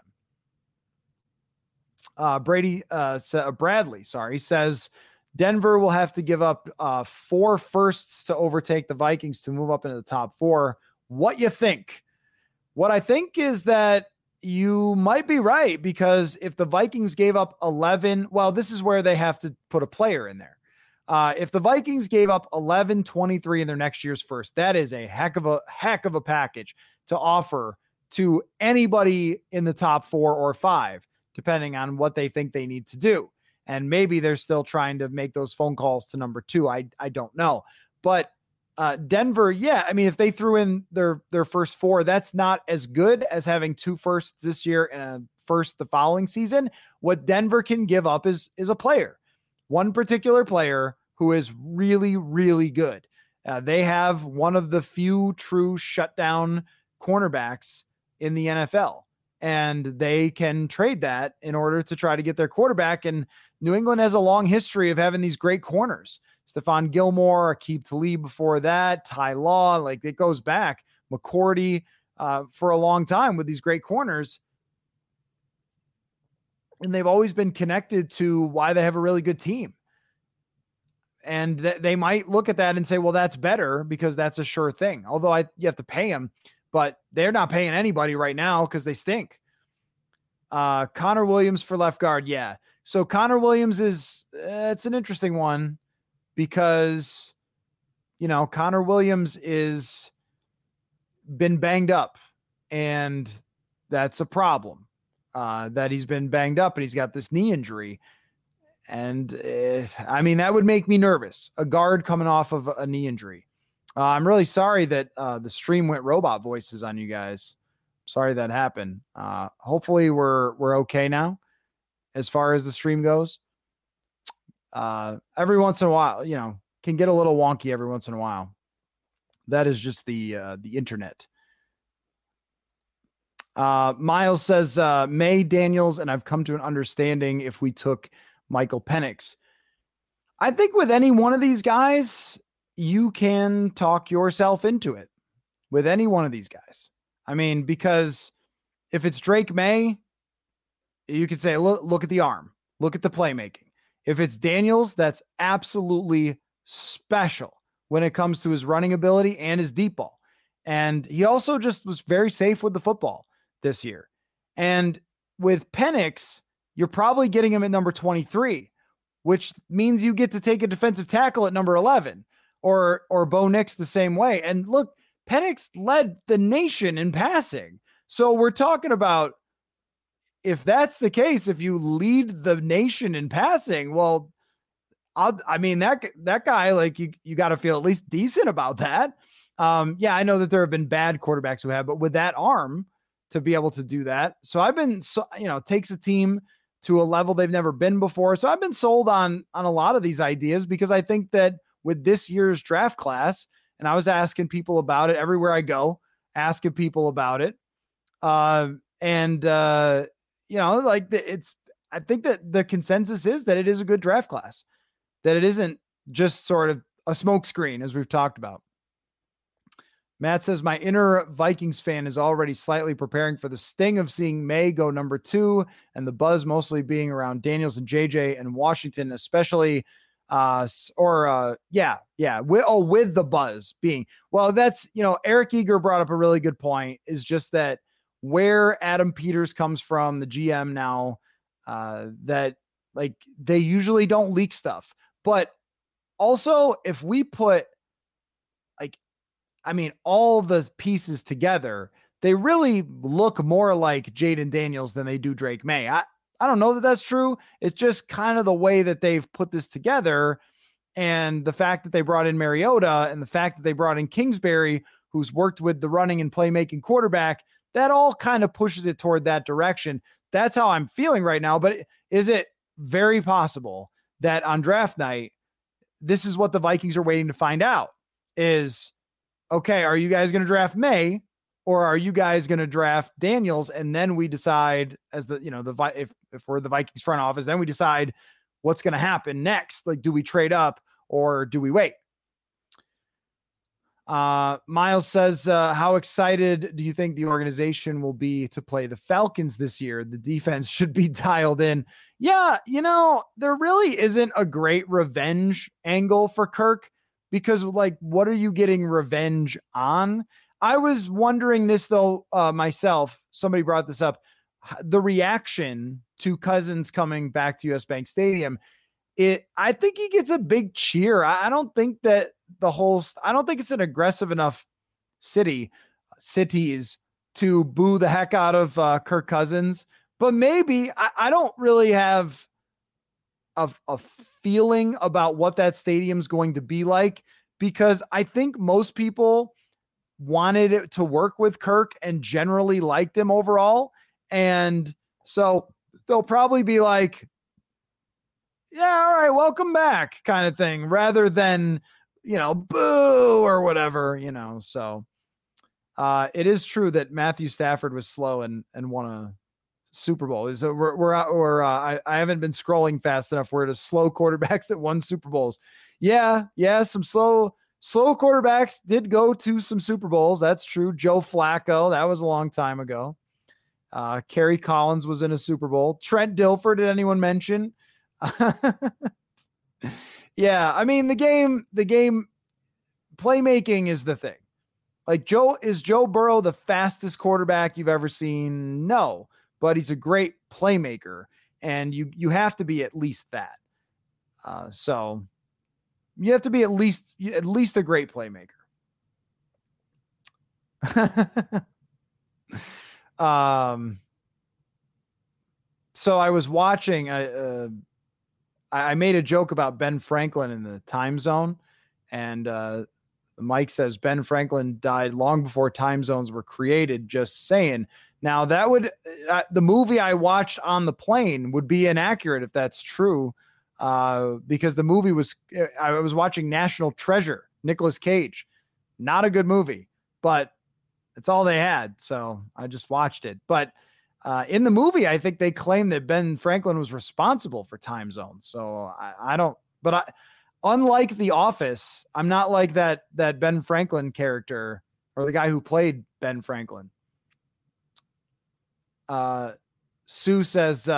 Bradley says Denver will have to give up 4 firsts to overtake the Vikings to move up into the top 4. What you think? What I think is that you might be right, because if the Vikings gave up 11, well, this is where they have to put a player in there. If the Vikings gave up 11, 23 in their next year's first, that is a heck of a package to offer to anybody in the top 4 or 5, depending on what they think they need to do. And maybe they're still trying to make those phone calls to number 2. I don't know. But Denver, yeah, I mean, if they threw in their first 4, that's not as good as having 2 firsts this year and a first the following season. What Denver can give up is a player, one particular player who is really, really good. They have one of the few true shutdown cornerbacks in the NFL. And they can trade that in order to try to get their quarterback. And New England has a long history of having these great corners. Stephon Gilmore, Aqib Talib before that, Ty Law, like it goes back. McCourty for a long time with these great corners. And they've always been connected to why they have a really good team. And they might look at that and say, well, that's better because that's a sure thing. Although you have to pay them. But they're not paying anybody right now because they stink. Connor Williams for left guard. Yeah. So Connor Williams it's an interesting one because, Connor Williams is been banged up, and that's a problem that he's been banged up and he's got this knee injury. And that would make me nervous. A guard coming off of a knee injury. I'm really sorry that the stream went robot voices on you guys. Sorry that happened. Hopefully we're okay now as far as the stream goes. Every once in a while, can get a little wonky every once in a while. That is just the internet. Miles says, May Daniels, and I've come to an understanding if we took Michael Penix. I think with any one of these guys, you can talk yourself into it with any one of these guys. I mean, because if it's Drake May, you could say, look at the arm, look at the playmaking. If it's Daniels, that's absolutely special when it comes to his running ability and his deep ball. And he also just was very safe with the football this year. And with Penix, you're probably getting him at number 23, which means you get to take a defensive tackle at number 11. Or Bo Nix the same way. And look, Penix led the nation in passing. So we're talking about, if that's the case, if you lead the nation in passing, well, that guy, like you got to feel at least decent about that. Yeah, I know that there have been bad quarterbacks who have, but with that arm to be able to do that. So I've been, takes a team to a level they've never been before. So I've been sold on a lot of these ideas because I think that with this year's draft class, and I was asking people about it everywhere I go, asking people about it. I think that the consensus is that it is a good draft class, that it isn't just sort of a smokescreen, as we've talked about. Matt says, my inner Vikings fan is already slightly preparing for the sting of seeing May go number 2 and the buzz mostly being around Daniels and JJ and Washington, especially with the buzz being, well, that's, Eric Eager brought up a really good point, is just that where Adam Peters comes from, the GM now, that like they usually don't leak stuff, but Also, if we put all the pieces together, they really look more like Jaden Daniels than they do Drake May. I don't know that that's true. It's just kind of the way that they've put this together. And the fact that they brought in Mariota and the fact that they brought in Kingsbury, who's worked with the running and playmaking quarterback, that all kind of pushes it toward that direction. That's how I'm feeling right now. But is it very possible that on draft night, this is what the Vikings are waiting to find out is, okay, are you guys going to draft May or are you guys going to draft Daniels? And then we decide as if we're the Vikings front office, then we decide what's going to happen next. Like, do we trade up or do we wait? Miles says, how excited do you think the organization will be to play the Falcons this year? The defense should be dialed in. Yeah. There really isn't a great revenge angle for Kirk because what are you getting revenge on? I was wondering this though, myself, somebody brought this up, the reaction to Cousins coming back to US Bank Stadium. I think he gets a big cheer. I don't think that I don't think it's an aggressive enough cities to boo the heck out of Kirk Cousins, but maybe I don't really have a feeling about what that stadium's going to be like, because I think most people wanted it to work with Kirk and generally liked him overall. And so they'll probably be like, yeah, all right, welcome back kind of thing, rather than, boo or whatever, so it is true that Matthew Stafford was slow and won a Super Bowl. So I haven't been scrolling fast enough. We're at a slow quarterbacks that won Super Bowls. Yeah. Some slow quarterbacks did go to some Super Bowls. That's true. Joe Flacco, that was a long time ago. Kerry Collins was in a Super Bowl. Trent Dilfer, did anyone mention? Yeah, I mean, the game playmaking is the thing. Is Joe Burrow the fastest quarterback you've ever seen? No, but he's a great playmaker, and you have to be at least that. So you have to be at least a great playmaker. So I was watching, I made a joke about Ben Franklin in the time zone, and Mike says Ben Franklin died long before time zones were created. Just saying. Now that would, the movie I watched on the plane would be inaccurate if that's true, because the movie I was watching National Treasure, Nicolas Cage, not a good movie, but it's all they had. So I just watched it. But in the movie, I think they claim that Ben Franklin was responsible for time zones. So I don't, but unlike The Office, I'm not like that Ben Franklin character or the guy who played Ben Franklin. Sue says,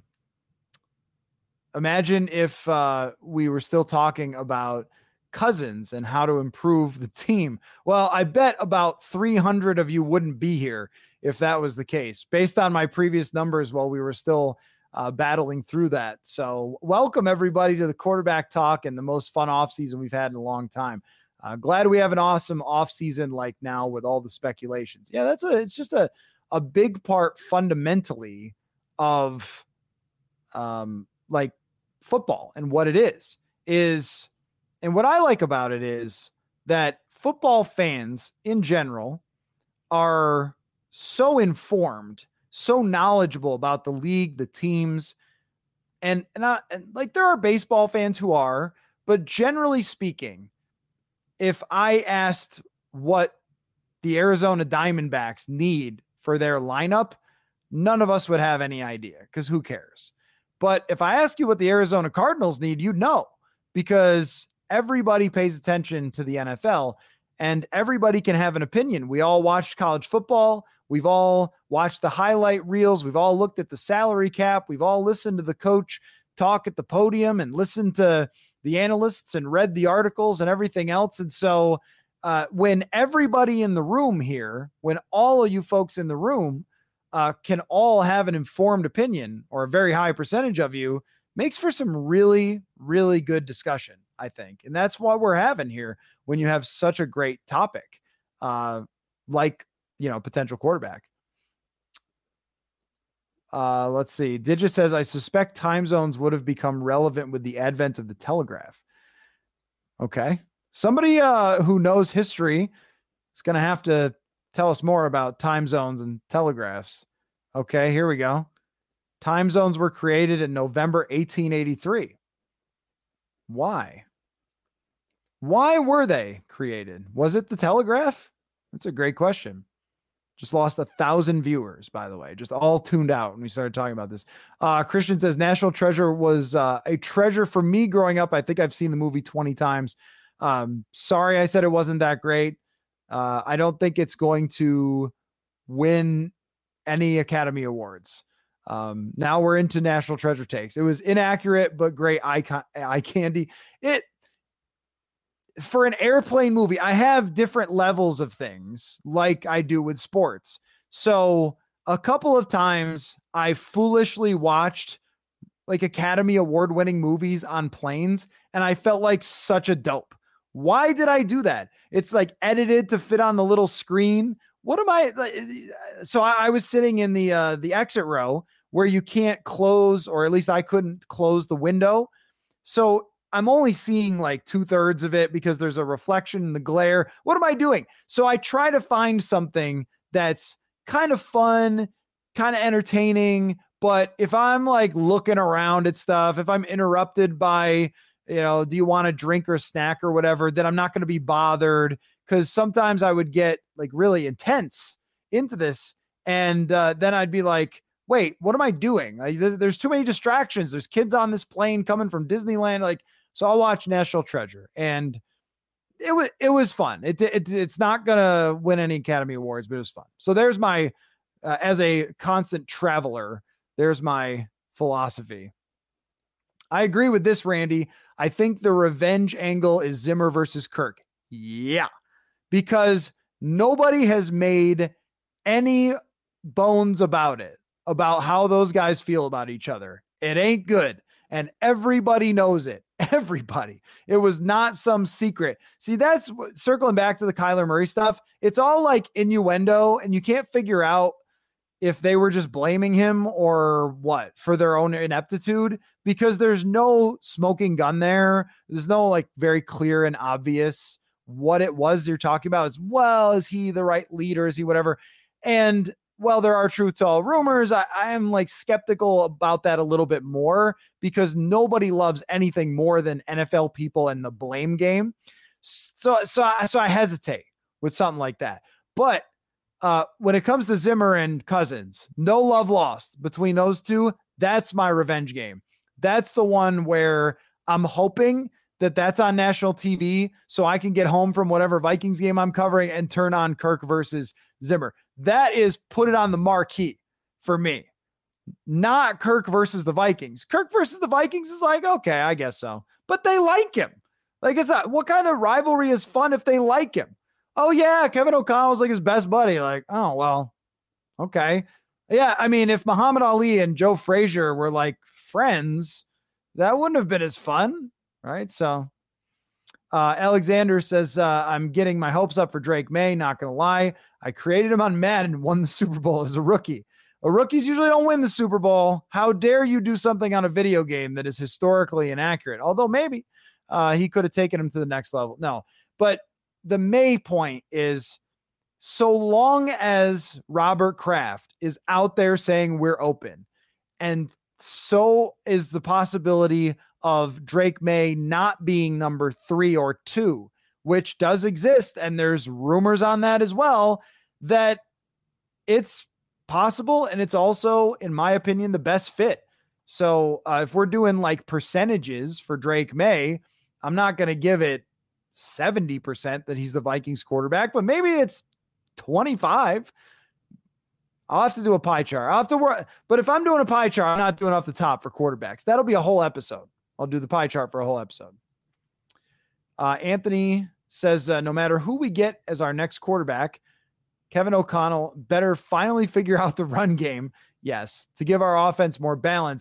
imagine if we were still talking about Cousins and how to improve the team. Well, I bet about 300 of you wouldn't be here if that was the case, based on my previous numbers while we were still battling through that. So welcome everybody to the Quarterback Talk and the most fun offseason we've had in a long time. Glad we have an awesome offseason like now with all the speculations. Yeah, it's just a big part fundamentally of like football and what it is. And what I like about it is that football fans in general are so informed, so knowledgeable about the league, the teams, and like there are baseball fans who are, but generally speaking, if I asked what the Arizona Diamondbacks need for their lineup, none of us would have any idea because who cares? But if I ask you what the Arizona Cardinals need, you'd know, because everybody pays attention to the NFL and everybody can have an opinion. We all watched college football. We've all watched the highlight reels. We've all looked at the salary cap. We've all listened to the coach talk at the podium and listened to the analysts and read the articles and everything else. And so when everybody in the room here, when all of you folks in the room can all have an informed opinion, or a very high percentage of you, makes for some really, really good discussion. I think. And that's what we're having here when you have such a great topic, like, potential quarterback. Let's see. Digit says, I suspect time zones would have become relevant with the advent of the telegraph. Okay. Somebody who knows history is going to have to tell us more about time zones and telegraphs. Okay, here we go. Time zones were created in November 1883. Why? Why were they created? Was it the telegraph? That's a great question. Just lost 1,000 viewers, by the way, just all tuned out when we started talking about this. Christian says National Treasure was a treasure for me growing up. I think I've seen the movie 20 times. Sorry, I said it wasn't that great. I don't think it's going to win any Academy Awards. Now we're into National Treasure takes. It was inaccurate, but great eye candy. For an airplane movie, I have different levels of things like I do with sports. So a couple of times I foolishly watched like Academy Award winning movies on planes, and I felt like such a dope. Why did I do that? It's like edited to fit on the little screen. What am I like? So I was sitting in the exit row where you can't close, or at least I couldn't close the window. So I'm only seeing like 2/3 of it because there's a reflection in the glare. What am I doing? So I try to find something that's kind of fun, kind of entertaining. But if I'm like looking around at stuff, if I'm interrupted by, do you want a drink or a snack or whatever, then I'm not going to be bothered, because sometimes I would get like really intense into this. And then I'd be like, wait, what am I doing? Like, there's too many distractions. There's kids on this plane coming from Disneyland. So I'll watch National Treasure, and it was fun. It's not going to win any Academy Awards, but it was fun. So there's my, as a constant traveler, there's my philosophy. I agree with this, Randy. I think the revenge angle is Zimmer versus Kirk. Yeah, because nobody has made any bones about it, about how those guys feel about each other. It ain't good. And everybody knows it. Everybody. It was not some secret. See, that's circling back to the Kyler Murray stuff. It's all like innuendo, and you can't figure out if they were just blaming him or what for their own ineptitude, because there's no smoking gun there. There's no like very clear and obvious what it was you're talking about. As well, is he the right leader? Is he whatever? And well, there are truth to all rumors. I am like skeptical about that a little bit more, because nobody loves anything more than NFL people and the blame game. So I hesitate with something like that. But when it comes to Zimmer and Cousins, no love lost between those two. That's my revenge game. That's the one where I'm hoping that that's on national TV so I can get home from whatever Vikings game I'm covering and turn on Kirk versus Zimmer. That is put it on the marquee for me, not Kirk versus the Vikings. Kirk versus the Vikings is like, okay, I guess so, but they like him. Like, it's not, what kind of rivalry is fun if they like him? Oh yeah, Kevin O'Connell's like his best buddy. Like, oh, well, okay. Yeah, I mean, if Muhammad Ali and Joe Frazier were like friends, that wouldn't have been as fun, right? So Alexander says, I'm getting my hopes up for Drake May, not going to lie. I created him on Madden and won the Super Bowl as a rookie. Rookies usually don't win the Super Bowl. How dare you do something on a video game that is historically inaccurate? Although maybe he could have taken him to the next level. No, but the May point is, so long as Robert Kraft is out there saying we're open, and so is the possibility of Drake May not being number 3 or 2, which does exist. And there's rumors on that as well, that it's possible. And it's also, in my opinion, the best fit. So if we're doing like percentages for Drake May, I'm not going to give it 70% that he's the Vikings quarterback, but maybe it's 25. I'll have to do a pie chart. I'll have to work, but if I'm doing a pie chart, I'm not doing off the top for quarterbacks. That'll be a whole episode. I'll do the pie chart for a whole episode. Anthony says, no matter who we get as our next quarterback, Kevin O'Connell better finally figure out the run game. Yes, to give our offense more balance.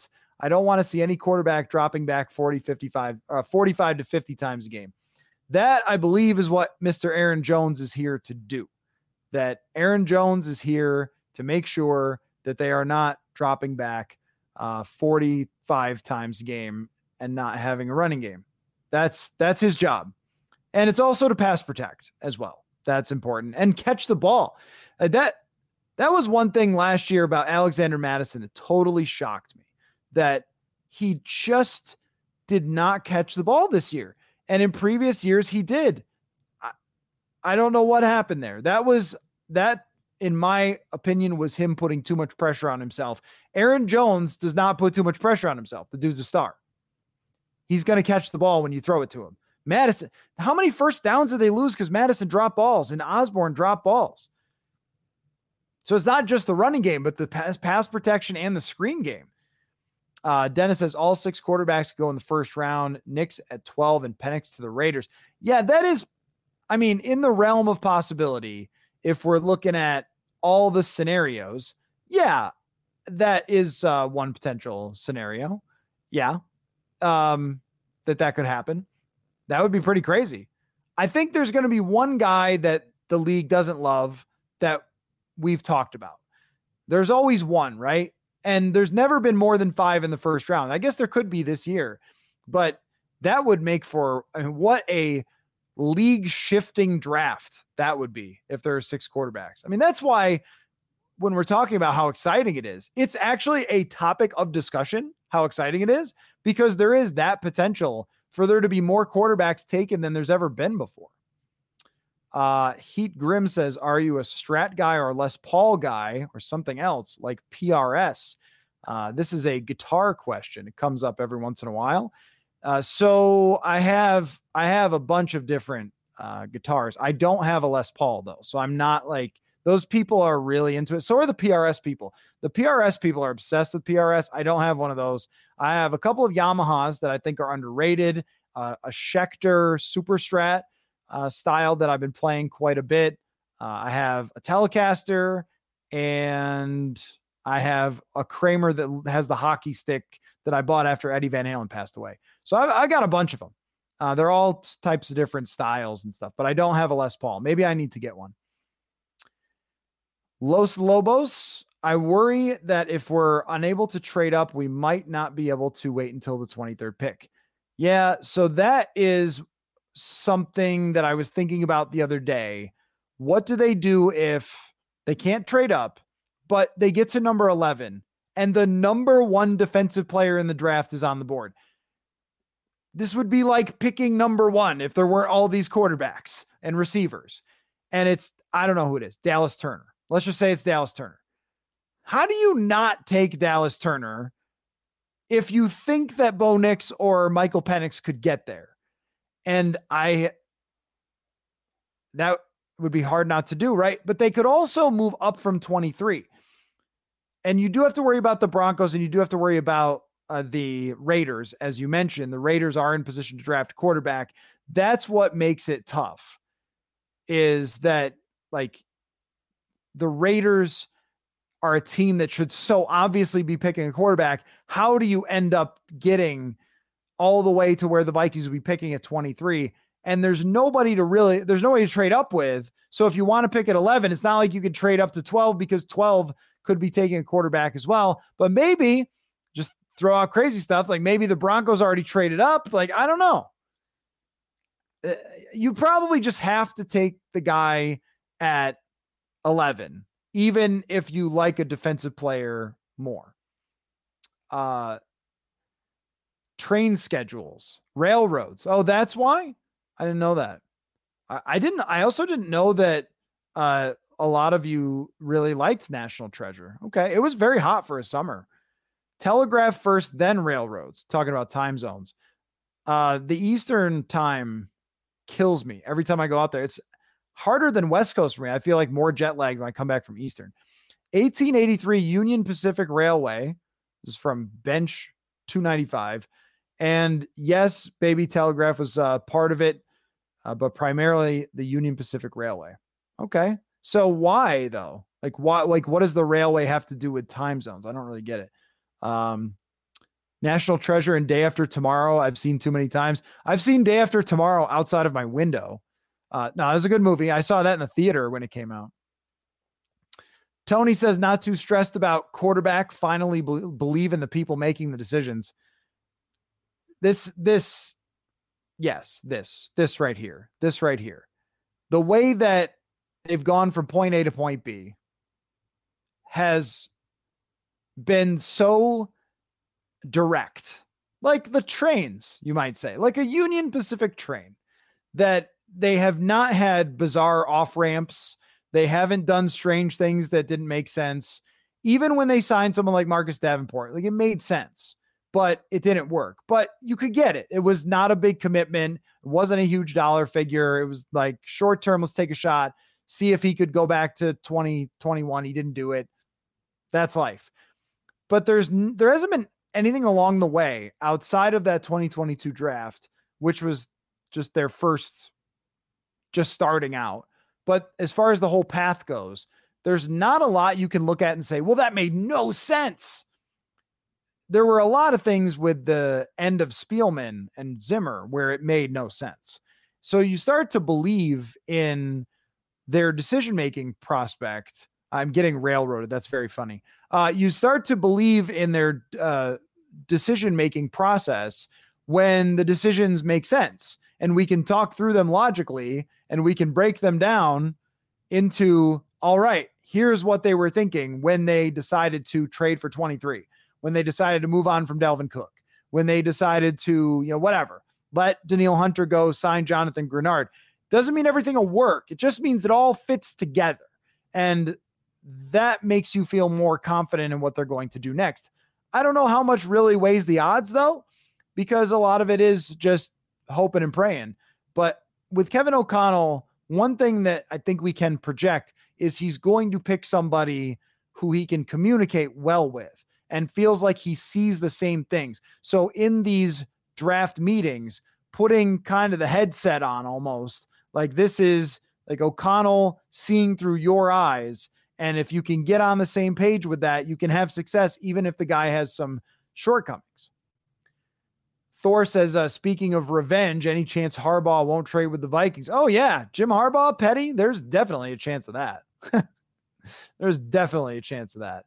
I don't want to see any quarterback dropping back 45 to 50 times a game. That, I believe, is what Mr. Aaron Jones is here to do. That Aaron Jones is here to make sure that they are not dropping back 45 times a game and not having a running game. That's his job. And it's also to pass protect as well. That's important. And catch the ball. That was one thing last year about Alexander Mattison that totally shocked me, that he just did not catch the ball this year. And in previous years, he did. I don't know what happened there. That, in my opinion, was him putting too much pressure on himself. Aaron Jones does not put too much pressure on himself. The dude's a star. He's going to catch the ball when you throw it to him. Mattison, how many first downs did they lose because Mattison dropped balls and Osborne dropped balls? So it's not just the running game, but the pass protection and the screen game. Dennis says all 6 quarterbacks go in the first round. Knicks at 12 and Penix to the Raiders. Yeah, that is, I mean, in the realm of possibility, if we're looking at all the scenarios, yeah, that is one potential scenario. Yeah, that could happen. That would be pretty crazy. I think there's going to be one guy that the league doesn't love that we've talked about. There's always one, right? And there's never been more than 5 in the first round. I guess there could be this year, but that would make for, I mean, what a league shifting draft that would be if there are 6 quarterbacks. I mean, that's why when we're talking about how exciting it is, it's actually a topic of discussion, how exciting it is, because there is that potential for there to be more quarterbacks taken than there's ever been before. Heat Grim says, are you a Strat guy or a Les Paul guy or something else like PRS? This is a guitar question. It comes up every once in a while. So I have a bunch of different guitars. I don't have a Les Paul though. So I'm not like, those people are really into it. So are the PRS people. The PRS people are obsessed with PRS. I don't have one of those. I have a couple of Yamahas that I think are underrated. A Schecter Super Strat style that I've been playing quite a bit. I have a Telecaster and I have a Kramer that has the hockey stick that I bought after Eddie Van Halen passed away. So I got a bunch of them. They're all types of different styles and stuff, but I don't have a Les Paul. Maybe I need to get one. Los Lobos, I worry that if we're unable to trade up, we might not be able to wait until the 23rd pick. Yeah, so that is something that I was thinking about the other day. What do they do if they can't trade up, but they get to number 11 and the number 1 defensive player in the draft is on the board? This would be like picking number 1 if there weren't all these quarterbacks and receivers. And it's, I don't know who it is, Dallas Turner. Let's just say it's Dallas Turner. How do you not take Dallas Turner if you think that Bo Nix or Michael Penix could get there? And that would be hard not to do, right? But they could also move up from 23. And you do have to worry about the Broncos and you do have to worry about the Raiders. As you mentioned, the Raiders are in position to draft a quarterback. That's what makes it tough, is that like the Raiders are a team that should so obviously be picking a quarterback. How do you end up getting all the way to where the Vikings would be picking at 23? And there's nobody to trade up with. So if you want to pick at 11, it's not like you could trade up to 12 because 12 could be taking a quarterback as well. But maybe just throw out crazy stuff. Like maybe the Broncos already traded up. Like, I don't know. You probably just have to take the guy at 11, even if you like a defensive player more. Train schedules, railroads. Oh, that's why? I didn't know that. I also didn't know that a lot of you really liked National Treasure. Okay. It was very hot for a summer. Telegraph first, then railroads. Talking about time zones. The Eastern time kills me every time I go out there. It's harder than West Coast for me. I feel like more jet lag when I come back from Eastern. 1883 Union Pacific Railway. This is from bench 295. And yes, Baby Telegraph was part of it, but primarily the Union Pacific Railway. Okay. So why though? Like why? Like what does the railway have to do with time zones? I don't really get it. National Treasure and Day After Tomorrow, I've seen too many times. I've seen Day After Tomorrow outside of my window. No, it was a good movie. I saw that in the theater when it came out. Tony says not too stressed about quarterback. Finally believe in the people making the decisions. This right here. The way that they've gone from point A to point B has been so direct, like the trains, you might say, like a Union Pacific train, that they have not had bizarre off ramps. They haven't done strange things that didn't make sense. Even when they signed someone like Marcus Davenport, like it made sense, but it didn't work. But you could get it. It was not a big commitment. It wasn't a huge dollar figure. It was like short term, let's take a shot, see if he could go back to 2021. He didn't do it. That's life. But there hasn't been anything along the way outside of that 2022 draft, which was just their first, just starting out. But as far as the whole path goes, there's not a lot you can look at and say, well, that made no sense. There were a lot of things with the end of Spielman and Zimmer where it made no sense. So you start to believe in their decision-making prospect. I'm getting railroaded. That's very funny. You start to believe in their decision-making process when the decisions make sense, and we can talk through them logically, and we can break them down into, all right, here's what they were thinking when they decided to trade for 23, when they decided to move on from Dalvin Cook, when they decided to, whatever, let Danielle Hunter go, sign Jonathan Grenard. Doesn't mean everything will work. It just means it all fits together. And that makes you feel more confident in what they're going to do next. I don't know how much really weighs the odds, though, because a lot of it is just hoping and praying. But with Kevin O'Connell, one thing that I think we can project is he's going to pick somebody who he can communicate well with and feels like he sees the same things. So in these draft meetings, putting kind of the headset on almost, like this is like O'Connell seeing through your eyes. And if you can get on the same page with that, you can have success, even if the guy has some shortcomings. Thor says, speaking of revenge, any chance Harbaugh won't trade with the Vikings? Oh, yeah. Jim Harbaugh, Petty, there's definitely a chance of that. There's definitely a chance of that.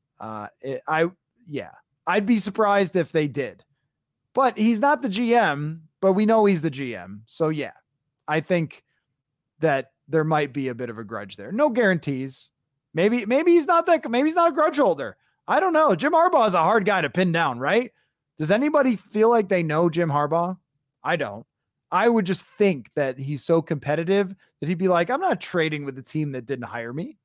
I'd be surprised if they did. But he's not the GM, but we know he's the GM. So, yeah, I think that there might be a bit of a grudge there. No guarantees. Maybe he's not maybe he's not a grudge holder. I don't know. Jim Harbaugh is a hard guy to pin down, right? Does anybody feel like they know Jim Harbaugh? I don't. I would just think that he's so competitive that he'd be like, I'm not trading with the team that didn't hire me.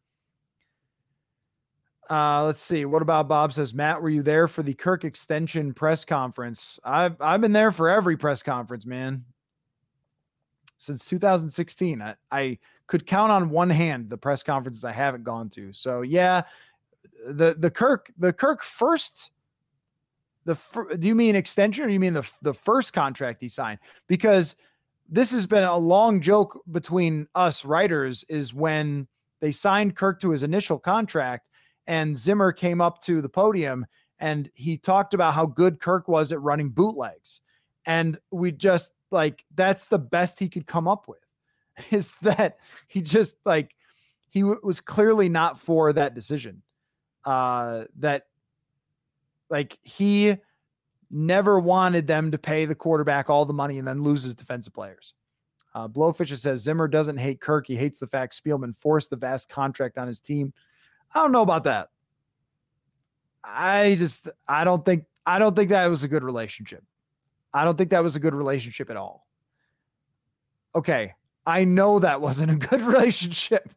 Let's see. What about Bob says, Matt, were you there for the Kirk extension press conference? I've been there for every press conference, man. Since 2016, I could count on one hand the press conferences I haven't gone to. So yeah, the Kirk first, do you mean extension or do you mean the first contract he signed? Because this has been a long joke between us writers is when they signed Kirk to his initial contract and Zimmer came up to the podium and he talked about how good Kirk was at running bootlegs. And we just like, that's the best he could come up with, is that he just like, he was clearly not for that decision. That like he never wanted them to pay the quarterback all the money and then lose his defensive players. Blowfisher says Zimmer doesn't hate Kirk. He hates the fact Spielman forced the vast contract on his team. I don't know about that. I don't think that was a good relationship. I don't think that was a good relationship at all. Okay. I know that wasn't a good relationship.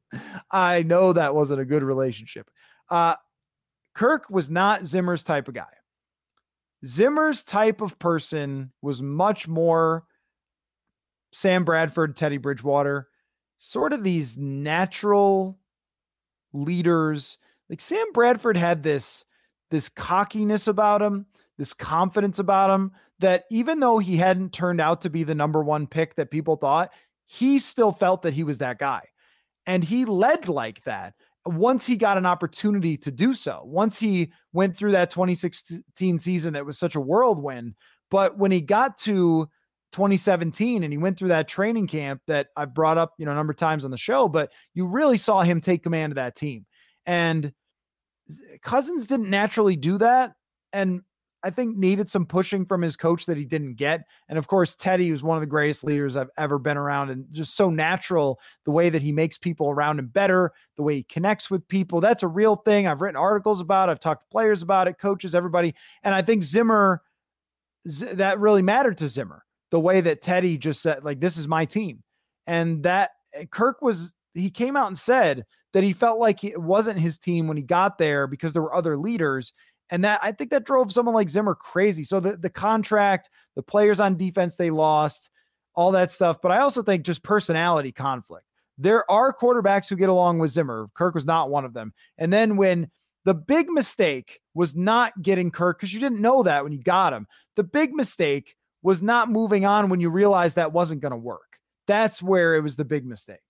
Kirk was not Zimmer's type of guy. Zimmer's type of person was much more Sam Bradford, Teddy Bridgewater, sort of these natural leaders. Like Sam Bradford had this cockiness about him, this confidence about him, that even though he hadn't turned out to be the number one pick that people thought, he still felt that he was that guy. And he led like that. once he got an opportunity to do so, once he went through that 2016 season that was such a whirlwind, but when he got to 2017 and he went through that training camp that I've brought up, a number of times on the show, but you really saw him take command of that team. And Cousins didn't naturally do that. And I think needed some pushing from his coach that he didn't get. And of course, Teddy was one of the greatest leaders I've ever been around, and just so natural, the way that he makes people around him better, the way he connects with people. That's a real thing. I've written articles about it. I've talked to players about it, coaches, everybody. And I think Zimmer, that really mattered to Zimmer, the way that Teddy just said, like, this is my team. And that Kirk he came out and said that he felt like it wasn't his team when he got there because there were other leaders. And that, I think that drove someone like Zimmer crazy. So the contract, the players on defense they lost, all that stuff. But I also think just personality conflict. There are quarterbacks who get along with Zimmer. Kirk was not one of them. And then when the big mistake was not getting Kirk, because you didn't know that when you got him, the big mistake was not moving on when you realized that wasn't going to work. That's where it was the big mistake.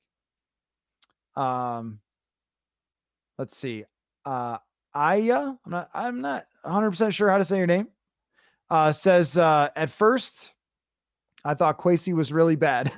Let's see. Aya, I'm not 100% sure how to say your name. Says, at first, I thought Kwesi was really bad.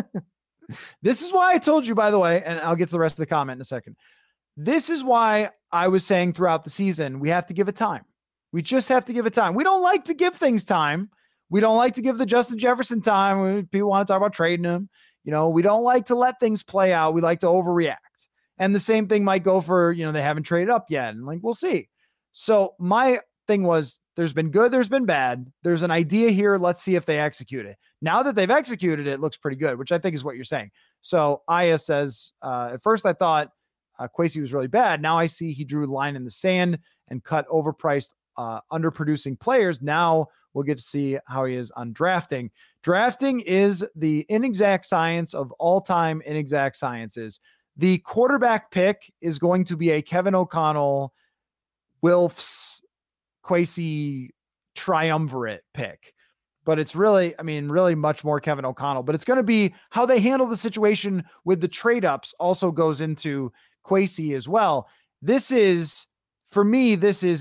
This is why I told you, by the way, and I'll get to the rest of the comment in a second. This is why I was saying throughout the season, we have to give it time. We just have to give it time. We don't like to give things time. We don't like to give the Justin Jefferson time. People want to talk about trading him. We don't like to let things play out. We like to overreact. And the same thing might go for, they haven't traded up yet. And we'll see. So my thing was, there's been good, there's been bad. There's an idea here. Let's see if they execute it. Now that they've executed it, it looks pretty good, which I think is what you're saying. So Aya says, at first I thought Kwesi was really bad. Now I see he drew a line in the sand and cut overpriced, underproducing players. Now we'll get to see how he is on drafting. Drafting is the inexact science of all time inexact sciences. The quarterback pick is going to be a Kevin O'Connell, Wilfs, Kwesi triumvirate pick. But it's really much more Kevin O'Connell. But it's going to be how they handle the situation with the trade-ups also goes into Kwesi as well. For me,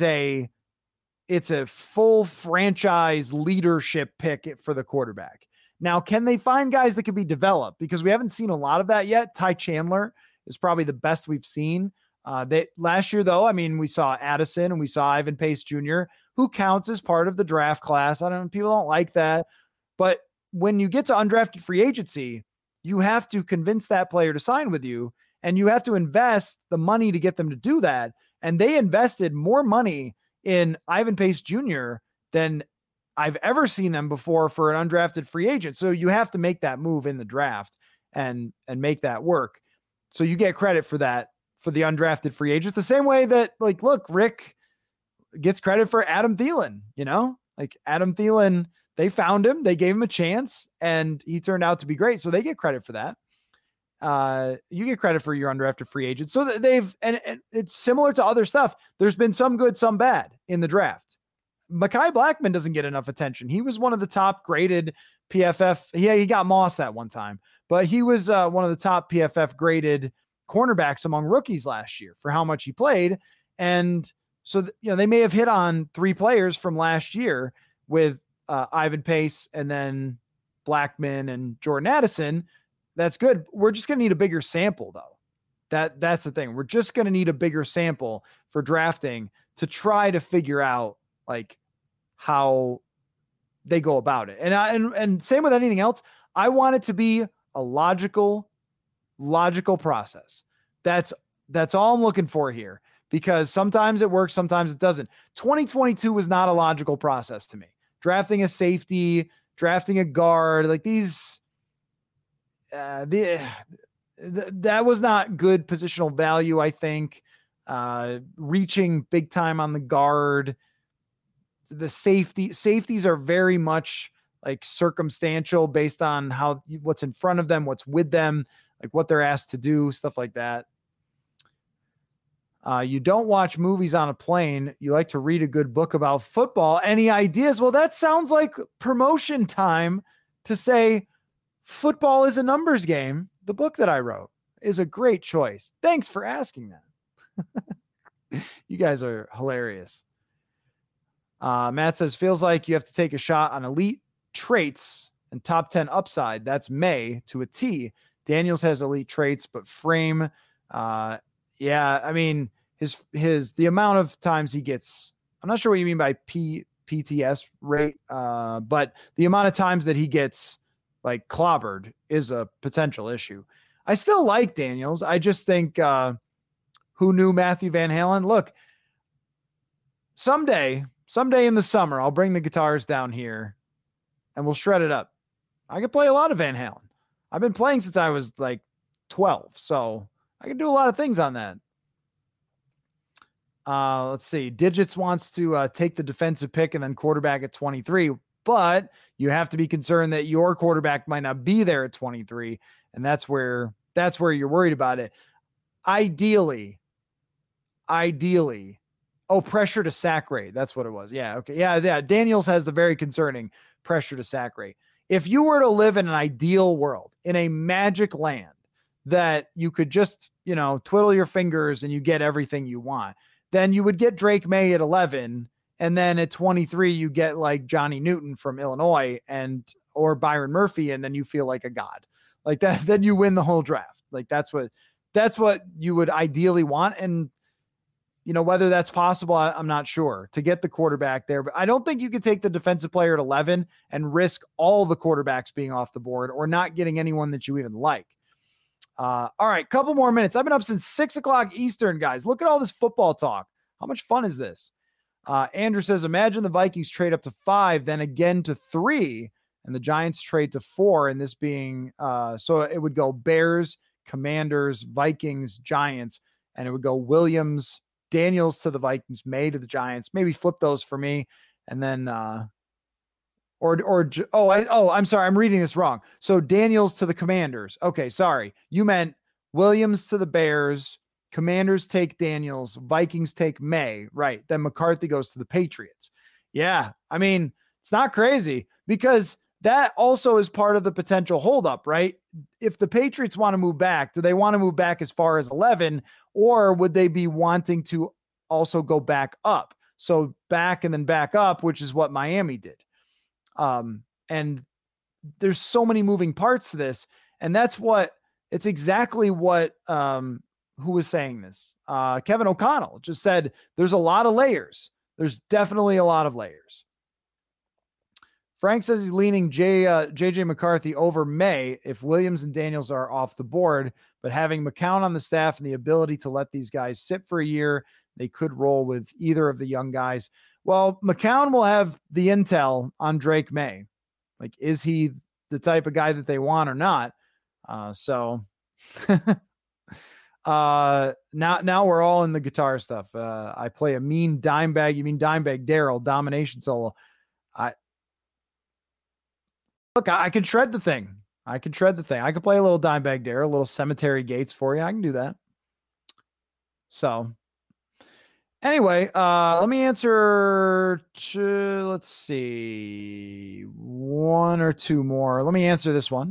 it's a full franchise leadership pick for the quarterback. Now, can they find guys that can be developed? Because we haven't seen a lot of that yet. Ty Chandler is probably the best we've seen. Last year, though, we saw Addison and we saw Ivan Pace Jr., who counts as part of the draft class. People don't like that. But when you get to undrafted free agency, you have to convince that player to sign with you, and you have to invest the money to get them to do that. And they invested more money in Ivan Pace Jr. than I've ever seen them before for an undrafted free agent. So you have to make that move in the draft and make that work. So you get credit for that, for the undrafted free agents, the same way that, Rick gets credit for Adam Thielen, Adam Thielen, they found him, they gave him a chance, and he turned out to be great. So they get credit for that. You get credit for your undrafted free agents. So that and it's similar to other stuff. There's been some good, some bad in the draft. Mekhi Blackmon doesn't get enough attention. He was one of the top graded PFF. He got Moss that one time, but he was one of the top PFF graded cornerbacks among rookies last year for how much he played. And so, they may have hit on 3 players from last year with Ivan Pace and then Blackmon and Jordan Addison. That's good. We're just going to need a bigger sample, though. That's the thing. We're just going to need a bigger sample for drafting to try to figure out how they go about it. And same with anything else. I want it to be a logical process. That's all I'm looking for here, because sometimes it works, sometimes it doesn't. 2022 was not a logical process to me. Drafting a safety, drafting a guard, that was not good positional value, I think. Reaching big time on the guard. The safeties are very much circumstantial based on what's in front of them, what's with them, what they're asked to do, stuff like that. You don't watch movies on a plane. You like to read a good book about football. Any ideas? Well, that sounds like promotion time to say football is a numbers game. The book that I wrote is a great choice. Thanks for asking that. You guys are hilarious. Matt says, feels like you have to take a shot on elite traits and top 10 upside. That's May to a T. Daniels has elite traits, but frame. Yeah, I mean, the amount of times he gets, I'm not sure what you mean by PTS rate, but the amount of times that he gets like clobbered is a potential issue. I still like Daniels. I just think, who knew Matthew Van Halen? Look, someday in the summer, I'll bring the guitars down here and we'll shred it up. I can play a lot of Van Halen. I've been playing since I was like 12, so I can do a lot of things on that. Let's see. Digits wants to take the defensive pick and then quarterback at 23, but you have to be concerned that your quarterback might not be there at 23, and that's where you're worried about it. Ideally. Oh, pressure to sack rate. That's what it was. Yeah. Okay. Yeah. Daniels has the very concerning pressure to sack rate. If you were to live in an ideal world, in a magic land that you could just, twiddle your fingers and you get everything you want, then you would get Drake May at 11. And then at 23, you get like Johnny Newton from Illinois or Byron Murphy. And then you feel like a god like that. Then you win the whole draft. Like that's what you would ideally want. And whether that's possible, I'm not sure, to get the quarterback there. But I don't think you could take the defensive player at 11 and risk all the quarterbacks being off the board or not getting anyone that you even like. All right, couple more minutes. I've been up since 6:00 Eastern, guys. Look at all this football talk. How much fun is this? Andrew says, imagine the Vikings trade up to 5, then again to 3, and the Giants trade to 4, and this being so it would go Bears, Commanders, Vikings, Giants, and it would go Williams, Daniels to the Vikings, May to the Giants. Maybe flip those for me, and then I'm sorry, I'm reading this wrong. So Daniels to the Commanders. Okay, sorry, you meant Williams to the Bears. Commanders take Daniels, Vikings take May, right? Then McCarthy goes to the Patriots. Yeah, I mean, it's not crazy because that also is part of the potential holdup, right? If the Patriots want to move back, do they want to move back as far as 11, or would they be wanting to also go back up? So back and then back up, which is what Miami did. And there's so many moving parts to this, and it's exactly what, who was saying this? Kevin O'Connell just said, there's a lot of layers. There's definitely a lot of layers. Frank says he's leaning JJ McCarthy over May if Williams and Daniels are off the board, but having McCown on the staff and the ability to let these guys sit for a year, they could roll with either of the young guys. Well, McCown will have the intel on Drake May. Like, is he the type of guy that they want or not? Now we're all in the guitar stuff. I play a mean Dimebag. You mean Dimebag Daryl domination solo. I can shred the thing. I can play a little Dimebag Daryl, a little Cemetery Gates for you. I can do that. So anyway, let me answer, let's see, one or two more. Let me answer this one.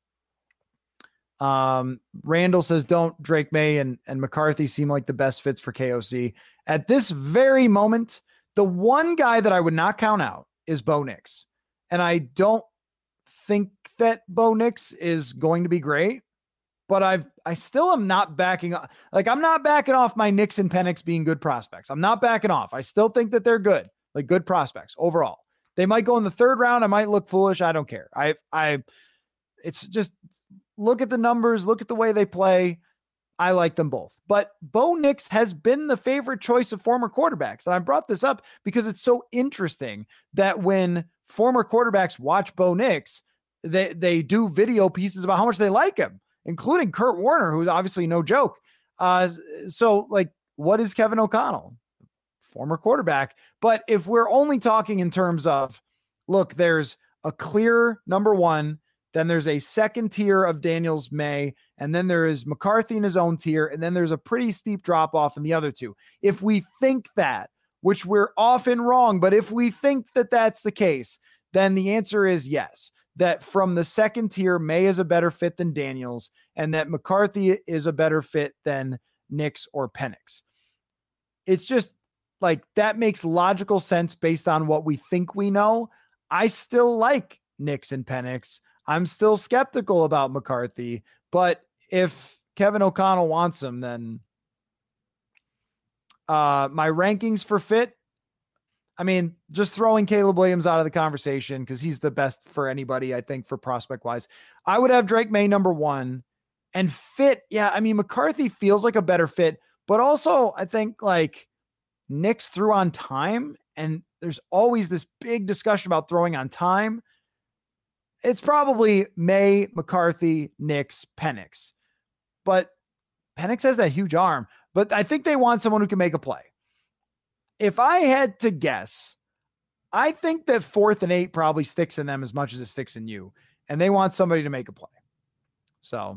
Randall says, don't Drake May and McCarthy seem like the best fits for KOC? At this very moment, the one guy that I would not count out is Bo Nix. And I don't think that Bo Nix is going to be great, but I still am not backing up. Like, I'm not backing off my Nix and Penix being good prospects. I'm not backing off. I still think that they're good, like good prospects overall. They might go in the 3rd round. I might look foolish. I don't care. It's just, look at the numbers, look at the way they play. I like them both. But Bo Nix has been the favorite choice of former quarterbacks. And I brought this up because it's so interesting that when former quarterbacks watch Bo Nix, they do video pieces about how much they like him, including Kurt Warner, who's obviously no joke. So, like, what is Kevin O'Connell? Former quarterback. But if we're only talking in terms of, look, there's a clear number one, then there's a second tier of Daniels May, and then there is McCarthy in his own tier, and then there's a pretty steep drop-off in the other two. If we think that, which we're often wrong, but if we think that that's the case, then the answer is yes, that from the second tier, May is a better fit than Daniels, and that McCarthy is a better fit than Nix or Penix. it's just like that makes logical sense based on what we think we know. I still like Nix and Penix. I'm still skeptical about McCarthy, but if Kevin O'Connell wants him, then my rankings for fit, I mean, just throwing Caleb Williams out of the conversation because he's the best for anybody, I think, for prospect wise. I would have Drake May number 1 and fit. Yeah. I mean, McCarthy feels like a better fit, but also I think like Nix threw on time, and there's always this big discussion about throwing on time. It's probably May, McCarthy, Nix, Penix, but Penix has that huge arm, but I think they want someone who can make a play. If I had to guess, I think that 4th and 8 probably sticks in them as much as it sticks in you, and they want somebody to make a play. So,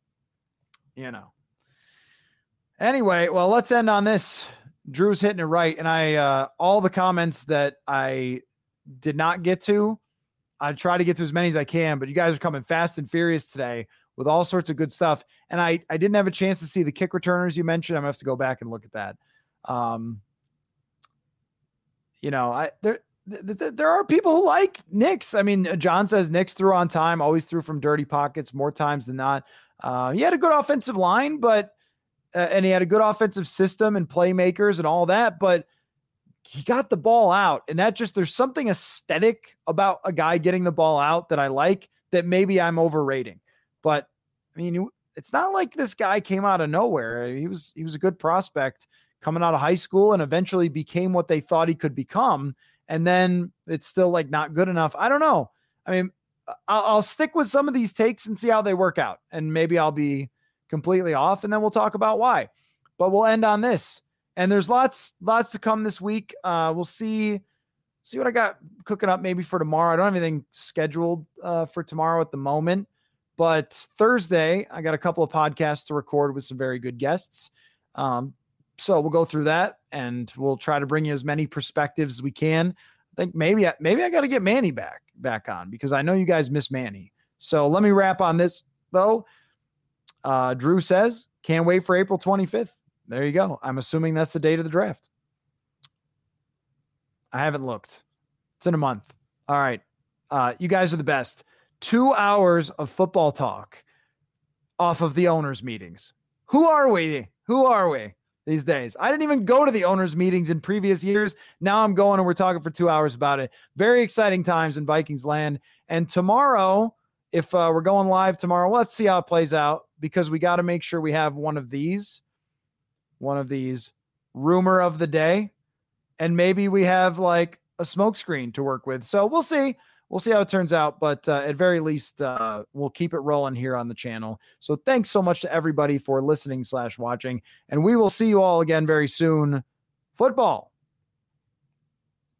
anyway, well, let's end on this. Drew's hitting it right. And all the comments that I did not get to, I try to get to as many as I can, but you guys are coming fast and furious today with all sorts of good stuff. And I didn't have a chance to see the kick returners you mentioned. I'm gonna have to go back and look at that. There are people who like Nix. I mean, John says Nix threw on time, always threw from dirty pockets more times than not. He had a good offensive line, and he had a good offensive system and playmakers and all that, but he got the ball out. And there's something aesthetic about a guy getting the ball out that I like that maybe I'm overrating. But I mean, it's not like this guy came out of nowhere. He was a good prospect coming out of high school and eventually became what they thought he could become. And then it's still like not good enough. I don't know. I mean, I'll stick with some of these takes and see how they work out. And maybe I'll be completely off and then we'll talk about why, but we'll end on this. And there's lots to come this week. We'll see what I got cooking up maybe for tomorrow. I don't have anything scheduled for tomorrow at the moment, but Thursday I got a couple of podcasts to record with some very good guests. So we'll go through that and we'll try to bring you as many perspectives as we can. I think maybe I got to get Manny back on because I know you guys miss Manny. So let me wrap on this though. Drew says, can't wait for April 25th. There you go. I'm assuming that's the date of the draft. I haven't looked. It's in a month. All right. You guys are the best. 2 hours of football talk off of the owners' meetings. Who are we these days? I didn't even go to the owners' meetings in previous years. Now I'm going and we're talking for 2 hours about it. Very exciting times in Vikings land. And tomorrow, if we're going live tomorrow, let's see how it plays out because we got to make sure we have one of these rumor of the day. And maybe we have like a smoke screen to work with. So we'll see. We'll see how it turns out. But at very least, we'll keep it rolling here on the channel. So thanks so much to everybody for listening/watching. And we will see you all again very soon. Football